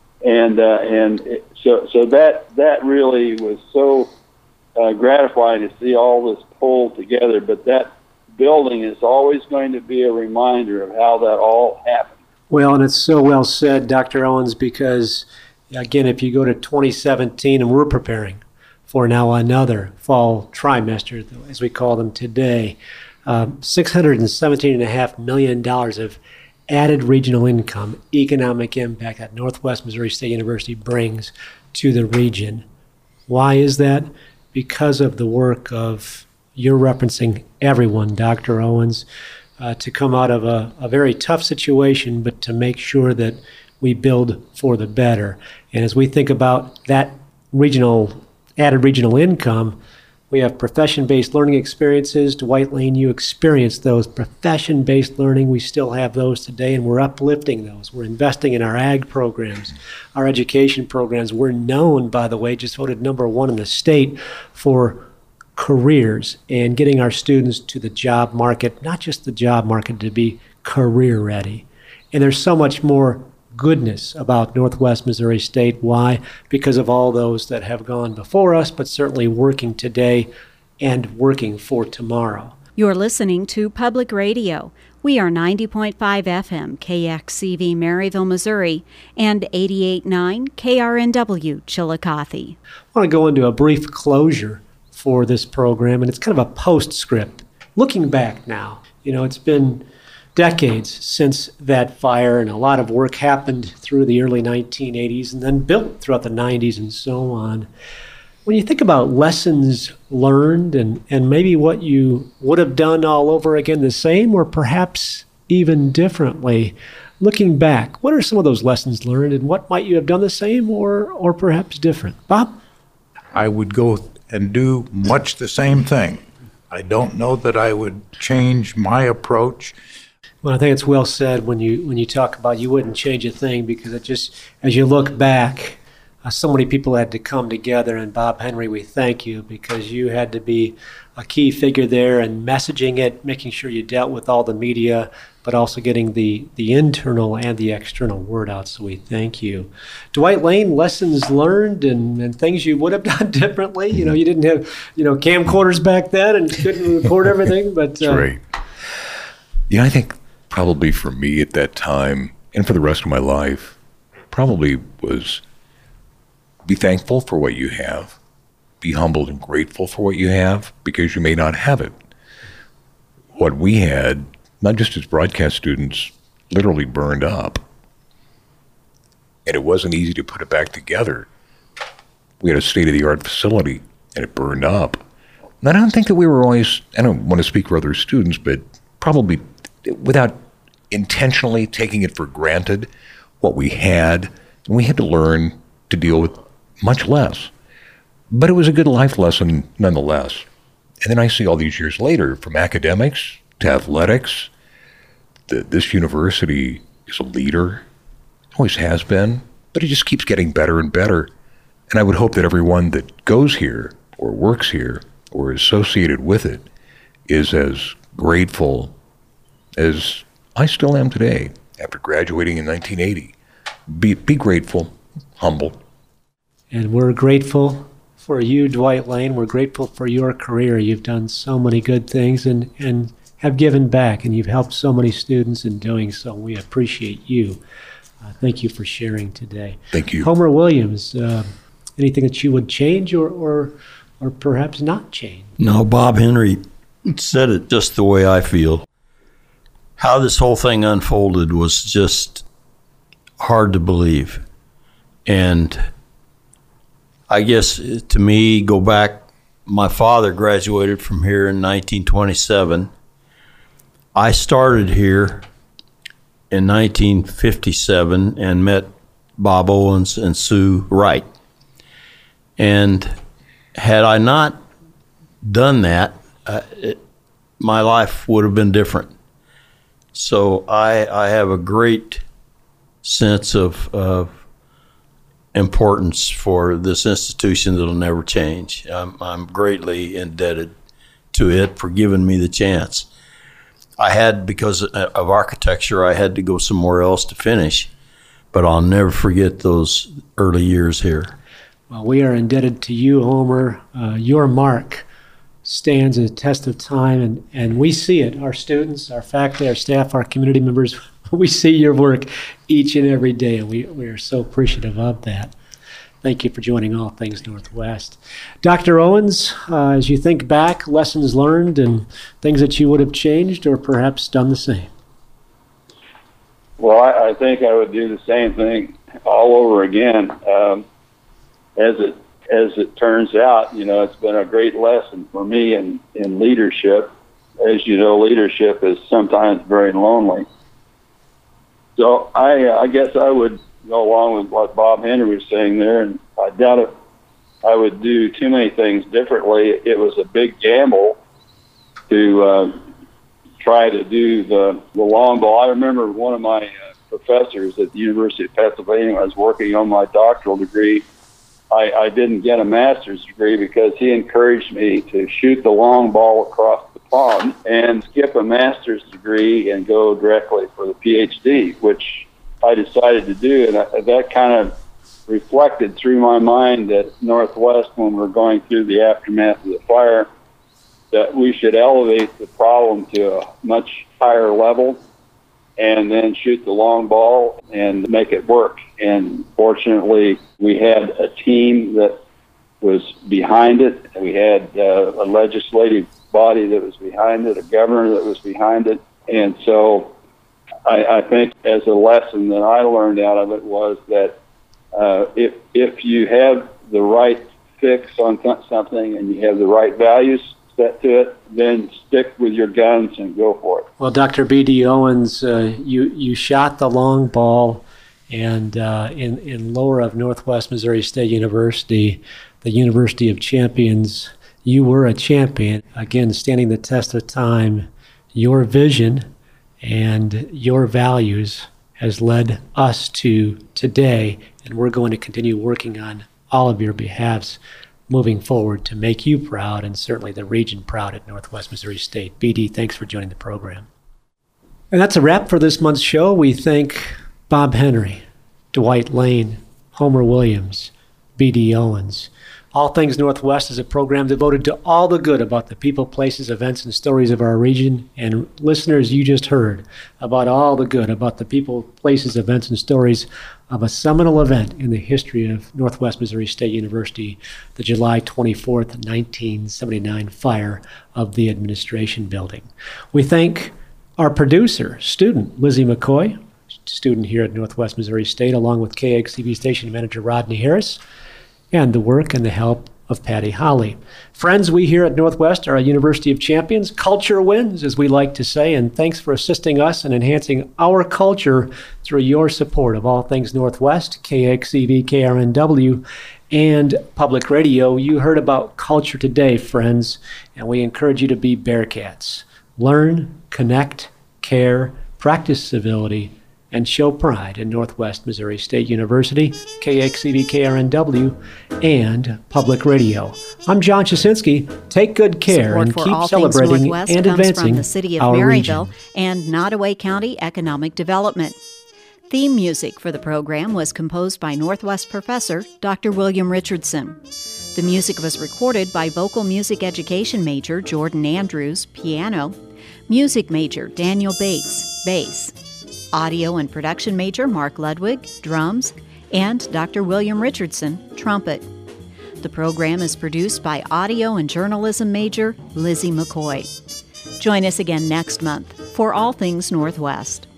so that really was so gratifying to see all this pulled together. But that building is always going to be a reminder of how that all happened. Well, and it's so well said, Dr. Owens, because, again, if you go to 2017, and we're preparing for now another fall trimester, as we call them today, $617.5 million of added regional income, economic impact that Northwest Missouri State University brings to the region. Why is that? Because of the work of, you're referencing everyone, Dr. Owens, to come out of a very tough situation, but to make sure that we build for the better. And as we think about that added regional income, we have profession-based learning experiences. Dwight Lane, you experienced those profession-based learning. We still have those today, and we're uplifting those. We're investing in our ag programs, our education programs. We're known, by the way, just voted #1 in the state for careers and getting our students to the job market, not just the job market, to be career ready. And there's so much more goodness about Northwest Missouri State. Why? Because of all those that have gone before us, but certainly working today and working for tomorrow. You're listening to Public Radio. We are 90.5 FM KXCV Maryville, Missouri, and 88.9 KRNW Chillicothe. I want to go into a brief closure for this program, and it's kind of a postscript. Looking back now, it's been decades since that fire, and a lot of work happened through the early 1980s and then built throughout the 90s and so on. When you think about lessons learned and maybe what you would have done all over again the same or perhaps even differently, looking back, what are some of those lessons learned and what might you have done the same or perhaps different? Bob? I would go and do much the same thing. I don't know that I would change my approach. Well, I think it's well said when you talk about you wouldn't change a thing, because it just, as you look back, so many people had to come together. And Bob Henry, we thank you, because you had to be a key figure there and messaging it, making sure you dealt with all the media, but also getting the internal and the external word out. So we thank you. Dwight Lane, lessons learned and things you would have done differently. You didn't have camcorders back then and couldn't record everything. But that's right. I think probably for me at that time and for the rest of my life, probably was be thankful for what you have, be humbled and grateful for what you have, because you may not have it. what we had, not just as broadcast students, literally burned up. And it wasn't easy to put it back together. We had a state-of-the-art facility, and it burned up. And I don't think that we were always, I don't want to speak for other students, but probably without intentionally taking it for granted, what we had, and we had to learn to deal with much less. But it was a good life lesson nonetheless. And then I see all these years later, from academics to athletics, this university is a leader, always has been, but it just keeps getting better and better. And I would hope that everyone that goes here or works here or is associated with it is as grateful as I still am today after graduating in 1980. Be grateful, humble. And we're grateful for you, Dwight Lane. We're grateful for your career. You've done so many good things and have given back, and you've helped so many students in doing so. We appreciate you. Thank you for sharing today. Thank you. Homer Williams, anything that you would change or perhaps not change? No, Bob Henry said it just the way I feel. How this whole thing unfolded was just hard to believe. And I guess to me, go back, my father graduated from here in 1927. I started here in 1957 and met Bob Owens and Sue Wright. And had I not done that, my life would have been different. So I have a great sense of importance for this institution that'll never change. I'm greatly indebted to it for giving me the chance. I had, because of architecture, I had to go somewhere else to finish, but I'll never forget those early years here. Well, we are indebted to you, Homer. Your mark stands a test of time, and we see it. Our students, our faculty, our staff, our community members, we see your work each and every day, and we are so appreciative of that. Thank you for joining All Things Northwest. Dr. Owens, as you think back, lessons learned and things that you would have changed or perhaps done the same? Well, I think I would do the same thing all over again. As it turns out, it's been a great lesson for me in leadership. As you know, leadership is sometimes very lonely. So I guess I would go along with what Bob Henry was saying there, and I doubt if I would do too many things differently. It was a big gamble to try to do the long ball. I remember one of my professors at the University of Pennsylvania, when I was working on my doctoral degree, I didn't get a master's degree because he encouraged me to shoot the long ball across the pond and skip a master's degree and go directly for the PhD, which I decided to do. And that kind of reflected through my mind at Northwest when we're going through the aftermath of the fire, that we should elevate the problem to a much higher level and then shoot the long ball and make it work. And fortunately, we had a team that was behind it. We had a legislative body that was behind it, a governor that was behind it. And so I think as a lesson that I learned out of it was that if you have the right fix on something and you have the right values set to it, then stick with your guns and go for it. Well, Dr. B.D. Owens, you shot the long ball, and in lower of Northwest Missouri State University, the University of Champions, you were a champion. Again, standing the test of time, your vision and your values has led us to today, and we're going to continue working on all of your behalfs moving forward to make you proud and certainly the region proud at Northwest Missouri State. BD, thanks for joining the program. And that's a wrap for this month's show. We thank Bob Henry, Dwight Lane, Homer Williams, BD Owens. All Things Northwest is a program devoted to all the good about the people, places, events, and stories of our region. And listeners, you just heard about all the good about the people, places, events, and stories of a seminal event in the history of Northwest Missouri State University, the July 24th, 1979 fire of the administration building. We thank our producer, student Lizzie McCoy, student here at Northwest Missouri State, along with KXCV station manager Rodney Harris, and the work and the help of Patty Holly. Friends, we here at Northwest are a University of Champions. Culture wins, as we like to say, and thanks for assisting us in enhancing our culture through your support of all things Northwest, KXCV, KRNW, and public radio. You heard about culture today, friends, and we encourage you to be Bearcats. Learn, connect, care, practice civility, and show pride in Northwest Missouri State University, KXCV, KRNW, and public radio. I'm John Chasinski. Take good care and keep celebrating and advancing from the city of our Maryville region. and Nottoway County Economic Development. Theme music for the program was composed by Northwest professor Dr. William Richardson. The music was recorded by vocal music education major Jordan Andrews, piano, music major Daniel Bates, bass, audio and production major Mark Ludwig, drums, and Dr. William Richardson, trumpet. The program is produced by audio and journalism major Lizzie McCoy. Join us again next month for All Things Northwest.